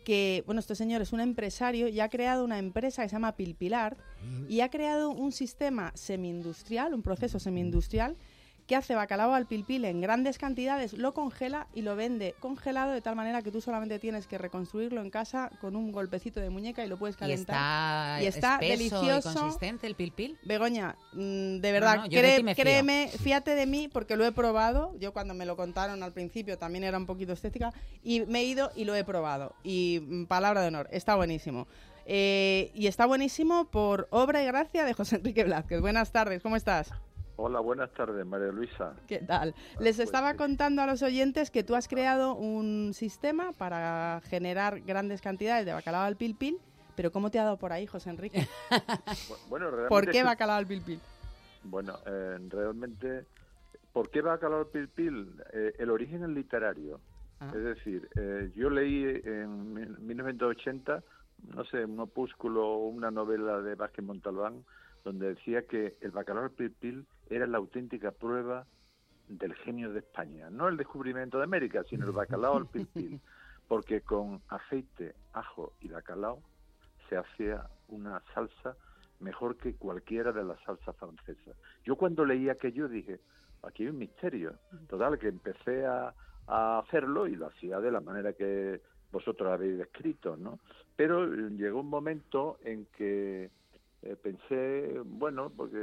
que, bueno, este señor es un empresario y ha creado una empresa que se llama Pilpilar y ha creado un sistema semi-industrial, un proceso semi-industrial que hace bacalao al pilpil en grandes cantidades, lo congela y lo vende congelado de tal manera que tú solamente tienes que reconstruirlo en casa con un golpecito de muñeca y lo puedes calentar. Y está, y está espeso delicioso. y consistente el pilpil. Begoña, mmm, de verdad, no, no, yo cree, de ti me fío. créeme, fíjate de mí porque lo he probado. Yo cuando me lo contaron al principio también era un poquito escéptica y me he ido y lo he probado. Y mmm, palabra de honor, está buenísimo. Eh, y está buenísimo por obra y gracia de José Enrique Blázquez. Buenas tardes, ¿cómo estás? Hola, buenas tardes, María Luisa. ¿Qué tal? Les pues estaba sí. contando a los oyentes que tú has creado un sistema para generar grandes cantidades de bacalao al pilpil, pero ¿cómo te ha dado por ahí, José Enrique? Bueno, realmente ¿Por qué sí. bacalao al pilpil? Bueno, eh, realmente, ¿por qué bacalao al pilpil? Eh, el origen es literario. Ah. Es decir, eh, yo leí en mil novecientos ochenta, no sé, un opúsculo, una novela de Vázquez Montalbán, donde decía que el bacalao al pilpil era la auténtica prueba del genio de España. No el descubrimiento de América, sino el bacalao al pilpil. Porque con aceite, ajo y bacalao se hacía una salsa mejor que cualquiera de las salsas francesas. Yo cuando leí aquello dije, aquí hay un misterio. Total, que empecé a, a hacerlo y lo hacía de la manera que vosotros habéis descrito, ¿no? Pero llegó un momento en que Eh, pensé, bueno, porque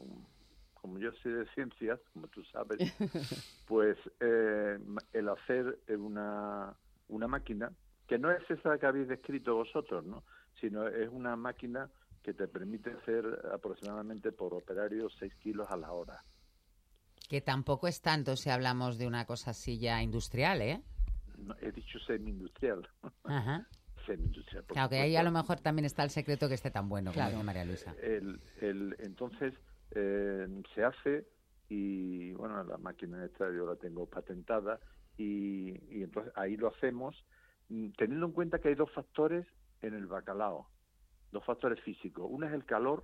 como yo soy de ciencias, como tú sabes, pues eh, el hacer una, una máquina, que no es esa que habéis descrito vosotros, ¿no? Sino es una máquina que te permite hacer aproximadamente por operario seis kilos a la hora. Que tampoco es tanto si hablamos de una cosa así ya industrial, ¿eh? No, he dicho semi-industrial. Ajá. Semi-industrial, por Claro, que supuesto. ahí a lo mejor también está el secreto que esté tan bueno, Claro. como dice María Luisa. El, el, entonces, eh, se hace y, bueno, la máquina esta yo la tengo patentada y, y entonces ahí lo hacemos mm, teniendo en cuenta que hay dos factores en el bacalao, dos factores físicos. Uno es el calor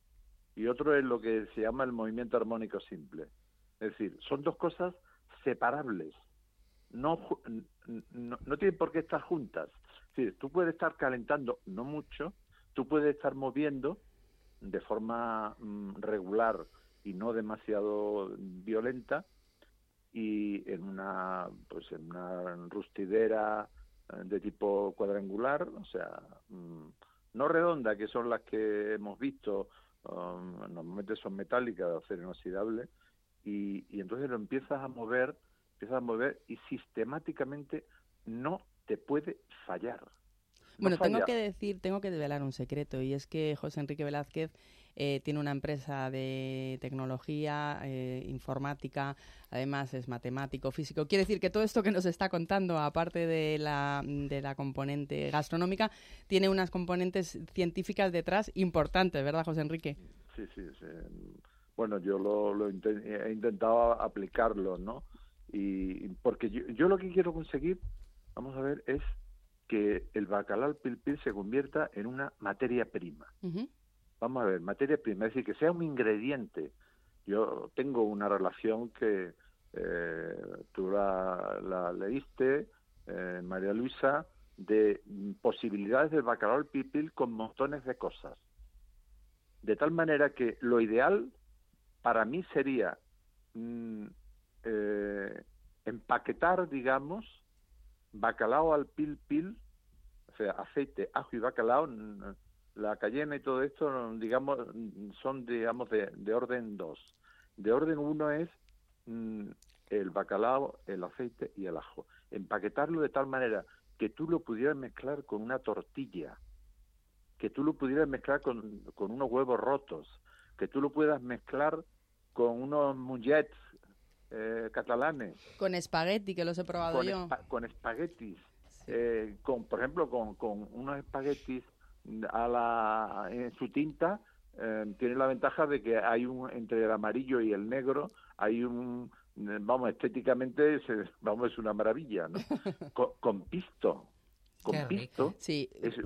y otro es lo que se llama el movimiento armónico simple. Es decir, son dos cosas separables. No, ju- no, no tienen por qué estar juntas. Es decir, tú puedes estar calentando, no mucho, tú puedes estar moviendo de forma mm, regular y no demasiado violenta y en una pues en una rustidera eh, de tipo cuadrangular, o sea, mm, no redonda, que son las que hemos visto, um, normalmente son metálicas de acero inoxidable, y, y entonces lo empiezas a mover, empiezas a mover y sistemáticamente no te puede fallar. No Bueno, falla. tengo que decir, tengo que develar un secreto y es que José Enrique Blázquez eh, tiene una empresa de tecnología, eh, informática, además es matemático, físico. Quiere decir que todo esto que nos está contando, aparte de la, de la componente gastronómica, tiene unas componentes científicas detrás importantes, ¿verdad, José Enrique? Sí, sí, sí. Bueno, yo lo, lo inten- he intentado aplicarlo, ¿no? Y porque yo, yo lo que quiero conseguir, vamos a ver, es que el bacalao al pilpil se convierta en una materia prima. Uh-huh. Vamos a ver, materia prima, es decir, que sea un ingrediente. Yo tengo una relación que eh, tú la, la leíste, eh, María Luisa, de mm, posibilidades del bacalao al pilpil con montones de cosas. De tal manera que lo ideal para mí sería mm, eh, empaquetar, digamos, bacalao al pilpil, o sea, aceite, ajo y bacalao, la cayena y todo esto, digamos, son, digamos, de, de orden dos. De orden uno es mm, el bacalao, el aceite y el ajo. Empaquetarlo de tal manera que tú lo pudieras mezclar con una tortilla, que tú lo pudieras mezclar con, con unos huevos rotos, que tú lo puedas mezclar con unos mullets eh, catalanes. Con espagueti, que los he probado con, yo. espa- con espaguetis, Sí. eh, con, por ejemplo, con, con unos espaguetis a la, en su tinta, eh, tiene la ventaja de que hay un, entre el amarillo y el negro, hay un, vamos, estéticamente, es, vamos, es una maravilla, ¿no? con, con pisto, con Qué pisto, rico. Sí, es, es,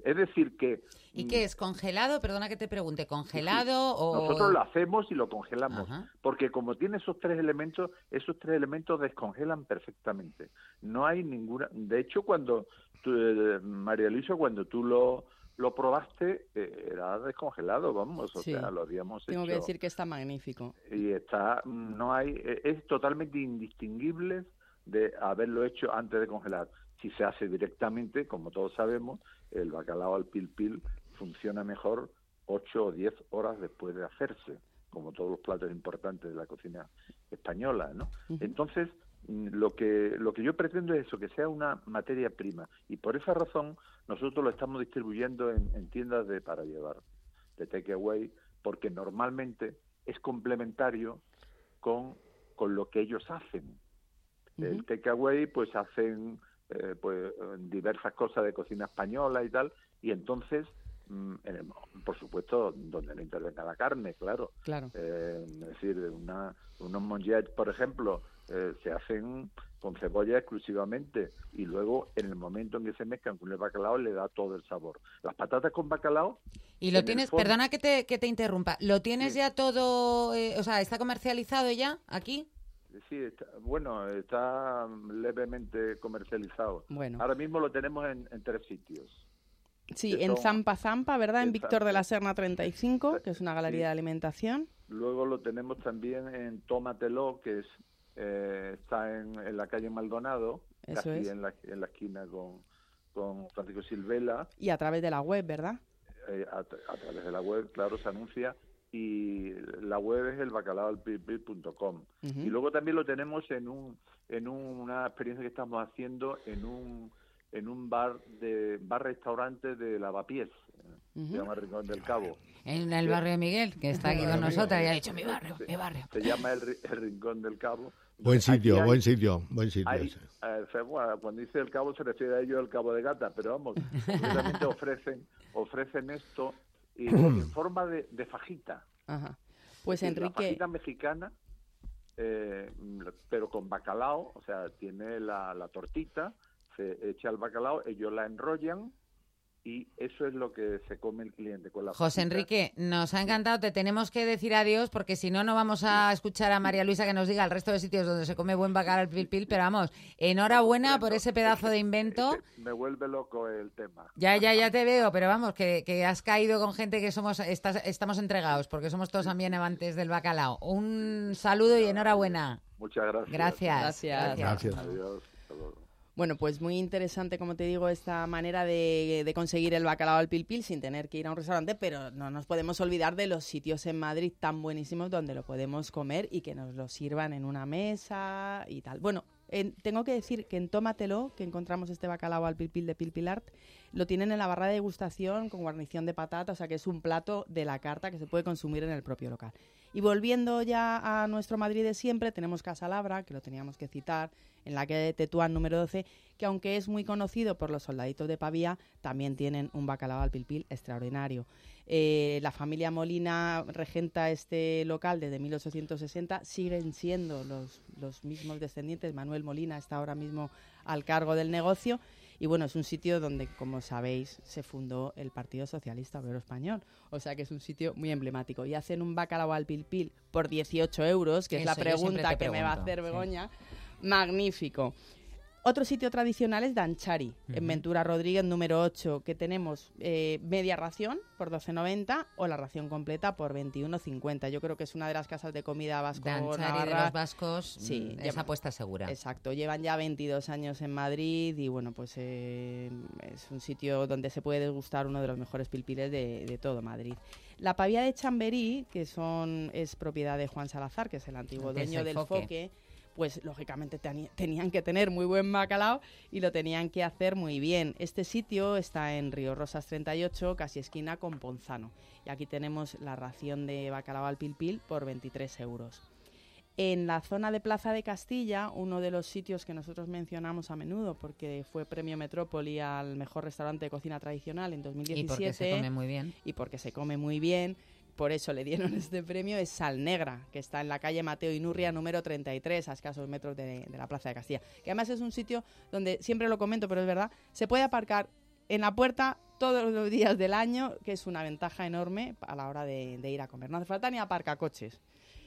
Es decir que... ¿Y qué es? ¿Congelado? Perdona que te pregunte, ¿congelado sí, o...? Nosotros lo hacemos y lo congelamos, Ajá. porque como tiene esos tres elementos, esos tres elementos descongelan perfectamente. No hay ninguna... De hecho, cuando tú, eh, María Luisa, cuando tú lo, lo probaste, eh, era descongelado, vamos, o Sí. sea, lo habíamos Tengo hecho... que decir que está magnífico. Y está, no hay, es totalmente indistinguible de haberlo hecho antes de congelar. Si se hace directamente, como todos sabemos, el bacalao al pil pil funciona mejor ocho o diez horas después de hacerse, como todos los platos importantes de la cocina española, ¿no? Uh-huh. Entonces, lo que lo que yo pretendo es eso, que sea una materia prima, y por esa razón nosotros lo estamos distribuyendo en, en tiendas de para llevar, de takeaway, porque normalmente es complementario con, con lo que ellos hacen. Uh-huh. El takeaway, pues hacen eh, pues diversas cosas de cocina española y tal, y entonces, mm, en el, por supuesto, donde no intervenga la carne, claro. Claro. Eh, es decir, una, unos mongets, por ejemplo, eh, se hacen con cebolla exclusivamente, y luego en el momento en que se mezclan con el bacalao le da todo el sabor. Las patatas con bacalao... Y lo tienes, fondo... perdona que te, que te interrumpa, ¿lo tienes sí. ya todo, eh, o sea, está comercializado ya aquí? Sí, está, bueno, está levemente comercializado. Bueno. Ahora mismo lo tenemos en, en tres sitios. Sí, en son... Zampa Zampa, ¿verdad? En, en Víctor Zampa. de la Serna treinta y cinco, que es una galería sí. de alimentación. Luego lo tenemos también en Tómatelo, que es eh, está en, en la calle Maldonado, Eso casi es. en, la, en la esquina con, con Francisco Silvela. Y a través de la web, ¿verdad? Eh, a, a través de la web, claro, se anuncia. Y la web es el bacalao al pil pil punto com. Uh-huh. Y luego también lo tenemos en un en un, una experiencia que estamos haciendo en un en un bar de bar restaurante de Lavapiés, uh-huh. se llama Rincón del Cabo. En el barrio de Miguel, que está aquí con nosotros, y ha dicho mi barrio, mi barrio. Se llama el, el Rincón del Cabo. Buen sitio, hay, buen sitio, buen sitio. Hay, eh, bueno, cuando dice el Cabo se refiere a ello el Cabo de Gata, pero vamos, realmente ofrecen ofrecen esto y en forma de, de fajita. Ajá. Pues es Enrique... La fajita mexicana, eh, pero con bacalao, o sea, tiene la, la tortita, se echa el bacalao, ellos la enrollan y eso es lo que se come el cliente con la José fajita. Enrique, nos ha encantado, te tenemos que decir adiós porque si no, no vamos a escuchar a María Luisa que nos diga el resto de sitios donde se come buen bacalao al pil pil, pero vamos, enhorabuena bueno, por ese pedazo de invento. Me vuelve loco el tema. Ya, ya, ya te veo, pero vamos, que, que has caído con gente que somos estás, estamos entregados porque somos todos también amantes del bacalao. Un saludo y enhorabuena. Muchas gracias. Gracias. Gracias. Gracias. Adiós. Hasta luego. Bueno, pues muy interesante, como te digo, esta manera de, de conseguir el bacalao al pil pil sin tener que ir a un restaurante, pero no nos podemos olvidar de los sitios en Madrid tan buenísimos donde lo podemos comer y que nos lo sirvan en una mesa y tal. Bueno, en, tengo que decir que en Tómatelo, que encontramos este bacalao al pil pil de Pil Pil Art, lo tienen en la barra de degustación con guarnición de patata, o sea que es un plato de la carta que se puede consumir en el propio local. Y volviendo ya a nuestro Madrid de siempre, tenemos Casa Labra, que lo teníamos que citar, en la calle de Tetuán número doce, que aunque es muy conocido por los soldaditos de Pavía, también tienen un bacalao al pil pil extraordinario. Eh, la familia Molina regenta este local desde mil ochocientos sesenta, siguen siendo los, los mismos descendientes. Manuel Molina está ahora mismo al cargo del negocio. Y bueno, es un sitio donde, como sabéis, se fundó el Partido Socialista Obrero Español. O sea que es un sitio muy emblemático. Y hacen un bacalao al pil pil por dieciocho euros, que Eso, es la pregunta que pregunto, me va a hacer Begoña. Sí. Magnífico. Otro sitio tradicional es Danchari, uh-huh. en Ventura Rodríguez número ocho, que tenemos eh, media ración por doce noventa o la ración completa por veintiuno cincuenta. Yo creo que es una de las casas de comida vasco Danchari Navarra. de los vascos, sí, esa lleva, apuesta segura. Exacto, llevan ya veintidós años en Madrid y bueno, pues eh, es un sitio donde se puede degustar uno de los mejores pilpiles de, de todo Madrid. La Pavía de Chamberí, que son es propiedad de Juan Salazar, que es el antiguo dueño del Foque, Foque pues lógicamente ten- tenían que tener muy buen bacalao y lo tenían que hacer muy bien. Este sitio está en Río Rosas treinta y ocho, casi esquina con Ponzano. Y aquí tenemos la ración de bacalao al pil pil por veintitrés euros. En la zona de Plaza de Castilla, uno de los sitios que nosotros mencionamos a menudo porque fue premio Metrópoli al mejor restaurante de cocina tradicional en dos mil diecisiete. Y porque se come muy bien. Y porque se come muy bien. Por eso le dieron este premio, es Sal Negra, que está en la calle Mateo Inurria número treinta y tres, a escasos metros de, de la Plaza de Castilla. Que además es un sitio donde, siempre lo comento, pero es verdad, se puede aparcar en la puerta todos los días del año, que es una ventaja enorme a la hora de, de ir a comer. No hace falta ni aparcacoches.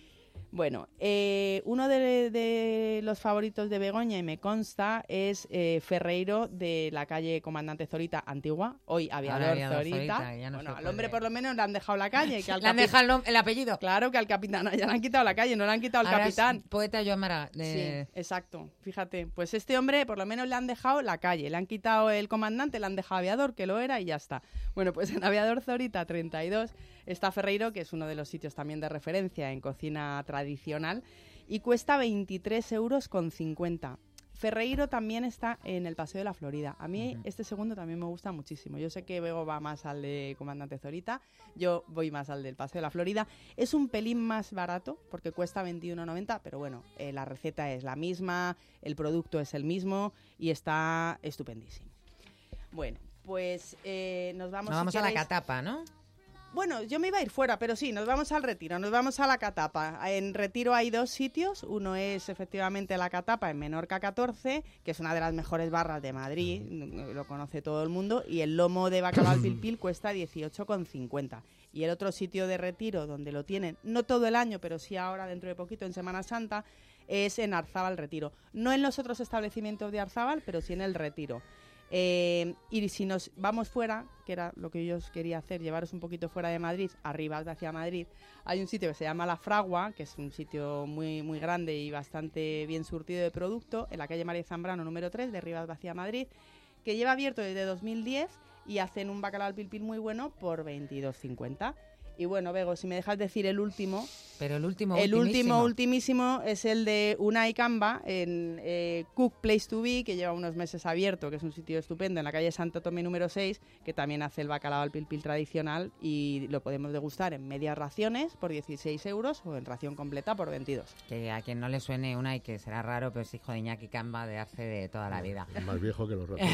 Bueno, eh, uno de, de los favoritos de Begoña, y me consta, es eh, Ferreiro de la calle Comandante Zorita Antigua, hoy Aviador, Aviador Zorita. Zorita, ya no bueno, se al puede. hombre por lo menos le han dejado la calle. Que al Le han capi- dejado el, el apellido. Claro que al capitán ya le han quitado la calle, no le han quitado el Ahora capitán. es poeta Joan Maragall. de- Sí, exacto. Fíjate, pues este hombre por lo menos le han dejado la calle, le han quitado el comandante, le han dejado Aviador, que lo era, y ya está. Bueno, pues en Aviador Zorita treinta y dos está Ferreiro, que es uno de los sitios también de referencia en cocina tradicional, y cuesta veintitrés euros con cincuenta. Ferreiro también está en el Paseo de la Florida. A mí uh-huh. este segundo también me gusta muchísimo. Yo sé que Bego va más al de Comandante Zorita, yo voy más al del Paseo de la Florida. Es un pelín más barato porque cuesta veintiuno noventa, pero bueno, eh, la receta es la misma, el producto es el mismo y está estupendísimo. Bueno, pues eh, nos vamos, nos vamos si a la queréis... catapa, ¿no? Bueno, yo me iba a ir fuera, pero sí, nos vamos al Retiro, nos vamos a la Catapa. En Retiro hay dos sitios, uno es efectivamente la Catapa en Menorca catorce, que es una de las mejores barras de Madrid, lo conoce todo el mundo, y el lomo de bacalao al pil pil cuesta dieciocho con cincuenta. Y el otro sitio de Retiro donde lo tienen, no todo el año, pero sí ahora dentro de poquito en Semana Santa, es en Arzábal Retiro. No en los otros establecimientos de Arzábal, pero sí en el Retiro. Eh, y si nos vamos fuera, que era lo que yo os quería hacer, llevaros un poquito fuera de Madrid, arriba hacia Madrid, hay un sitio que se llama La Fragua, que es un sitio muy muy grande y bastante bien surtido de producto, en la calle María Zambrano número tres, de Rivas hacia Madrid, que lleva abierto desde dos mil diez y hacen un bacalao al pil pil muy bueno por veintidós cincuenta. Y bueno, Bego, si me dejas decir el último... Pero el último, El ultimísimo. último, ultimísimo es el de Unai Camba en eh, Cook Place to Be, que lleva unos meses abierto, que es un sitio estupendo, en la calle Santo Tomé número seis, que también hace el bacalao al pil pil tradicional y lo podemos degustar en medias raciones por dieciséis euros o en ración completa por veintidós. Que a quien no le suene Unai, que será raro, pero es hijo de Iñaki Camba de Arce de toda la vida. Es más viejo que los ratos.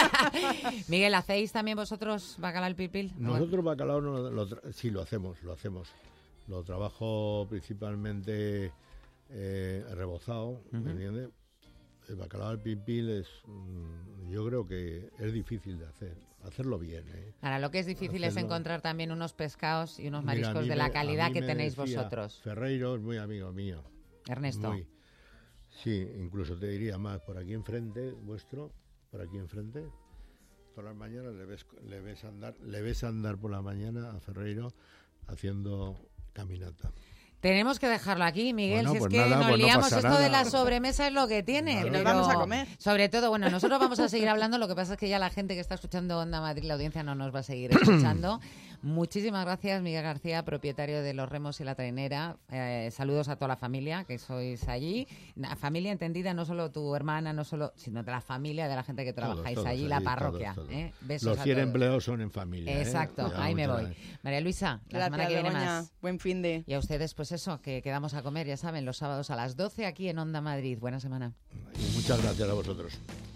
Miguel, ¿hacéis también vosotros bacalao al pil pil? Nosotros bacalao no lo, lo tra- sí lo hacemos, lo hacemos. Lo trabajo principalmente eh, rebozado, ¿me uh-huh. entiendes? El bacalao al pil pil es, mmm, yo creo que es difícil de hacer, hacerlo bien. ¿eh? Ahora, lo que es difícil hacerlo... es encontrar también unos pescados y unos mariscos Mira, de me, la calidad que me tenéis decía, vosotros. Ferreiro es muy amigo mío. Ernesto. Muy, sí, incluso te diría más, por aquí enfrente, vuestro, por aquí enfrente, todas las mañanas le ves, le ves andar, le ves andar por la mañana a Ferreiro haciendo caminata. Tenemos que dejarlo aquí, Miguel, bueno, si es pues que nada, nos pues no liamos, pasa esto nada. de la sobremesa es lo que tiene. Y Pero nos vamos a comer. Sobre todo, bueno, nosotros vamos a seguir hablando, lo que pasa es que ya la gente que está escuchando Onda Madrid, la audiencia no nos va a seguir escuchando. Muchísimas gracias, Miguel García, propietario de Los Remos y la Trainera. Eh, saludos a toda la familia que sois allí. La familia entendida, no solo tu hermana, no solo, sino de la familia, de la gente que trabajáis todos, allí, todos, la allí, parroquia. todos, todos. ¿eh? Besos Los a cien todos. empleos son en familia. Exacto, ¿eh? ahí me voy. Gracias. María Luisa, la Gracias, semana que viene Begoña. más. Buen fin de... Y a ustedes, pues eso, que quedamos a comer, ya saben, los sábados a las doce aquí en Onda Madrid. Buena semana. Y muchas gracias a vosotros.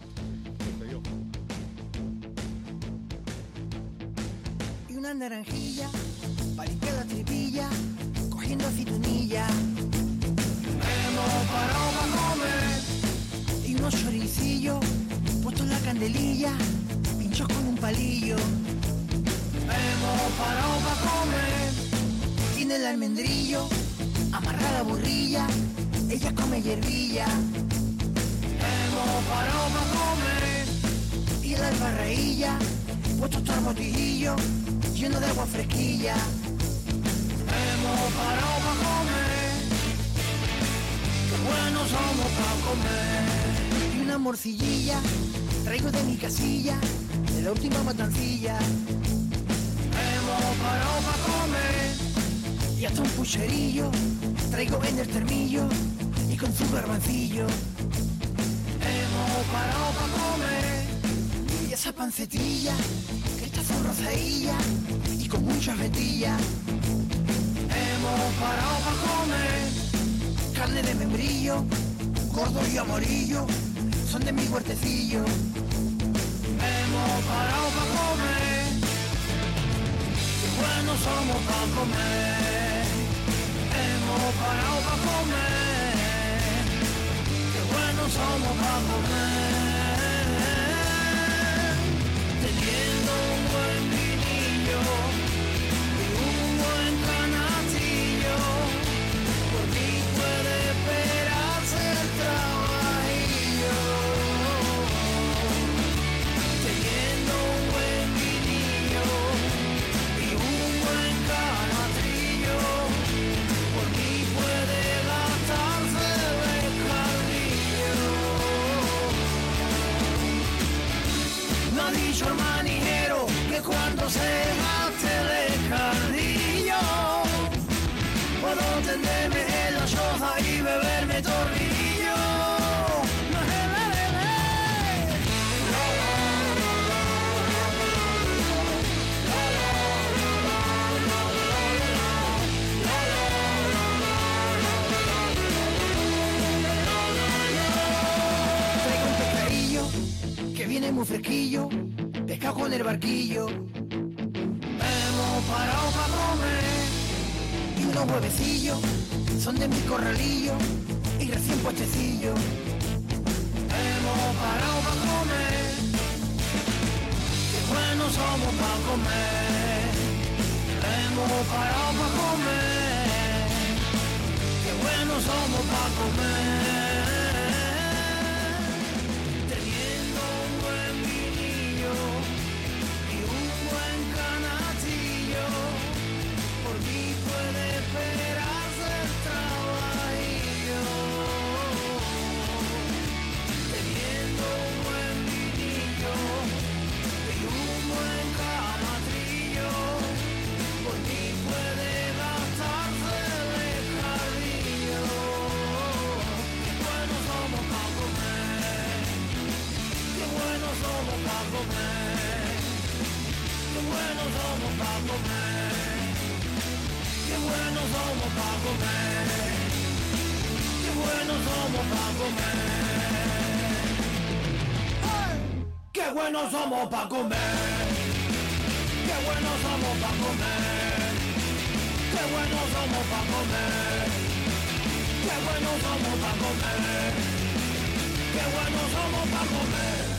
Y una naranjilla, para limpiar la tripilla, cogiendo aceitunilla. Hemos parado para comer, y unos choricillos, puestos en la candelilla, pinchos con un palillo. Hemos parado para comer, tiene el almendrillo, amarra la burrilla, ella come hierbilla. Hemos parado para comer, y la albarreilla, puesto todo el botijillo, lleno de agua fresquilla. Hemos parado para comer, qué buenos somos para comer. Y una morcillilla, traigo de mi casilla, de la última matancilla. Hemos parado para comer, y hasta un pucherillo, traigo en el termillo, y con su garbancillo. Hemos parado para comer, y esa pancetilla, que está zorroceilla, y con mucha vetilla. Hemos parado para comer, carne de membrillo, gordo y amarillo, son de mi huertecillo. Hemos parado para comer, qué buenos somos para comer. Hemos parado para comer, qué buenos somos para comer. Teniendo un buen muy fresquillo, pescado con el barquillo. Hemos parado para comer y unos huevecillos son de mi corralillo y recién puestecillos. Hemos parado para comer, qué buenos somos para comer. Hemos parado para comer, qué buenos somos para comer. Teniendo un buen vinillo y un buen canastillo, por mí puede esperarse el trabajillo. Teniendo un buen vinillo y un buen canastillo, por mí puede gastarse el jardillo. Qué buenos somos para comer, qué buenos somos para comer, qué buenos somos para comer, qué buenos somos para comer, qué buenos somos para comer. ¡Ay! Qué buenos somos para comer, qué buenos somos para comer, qué buenos somos para comer, qué buenos somos para comer, qué buenos somos para comer.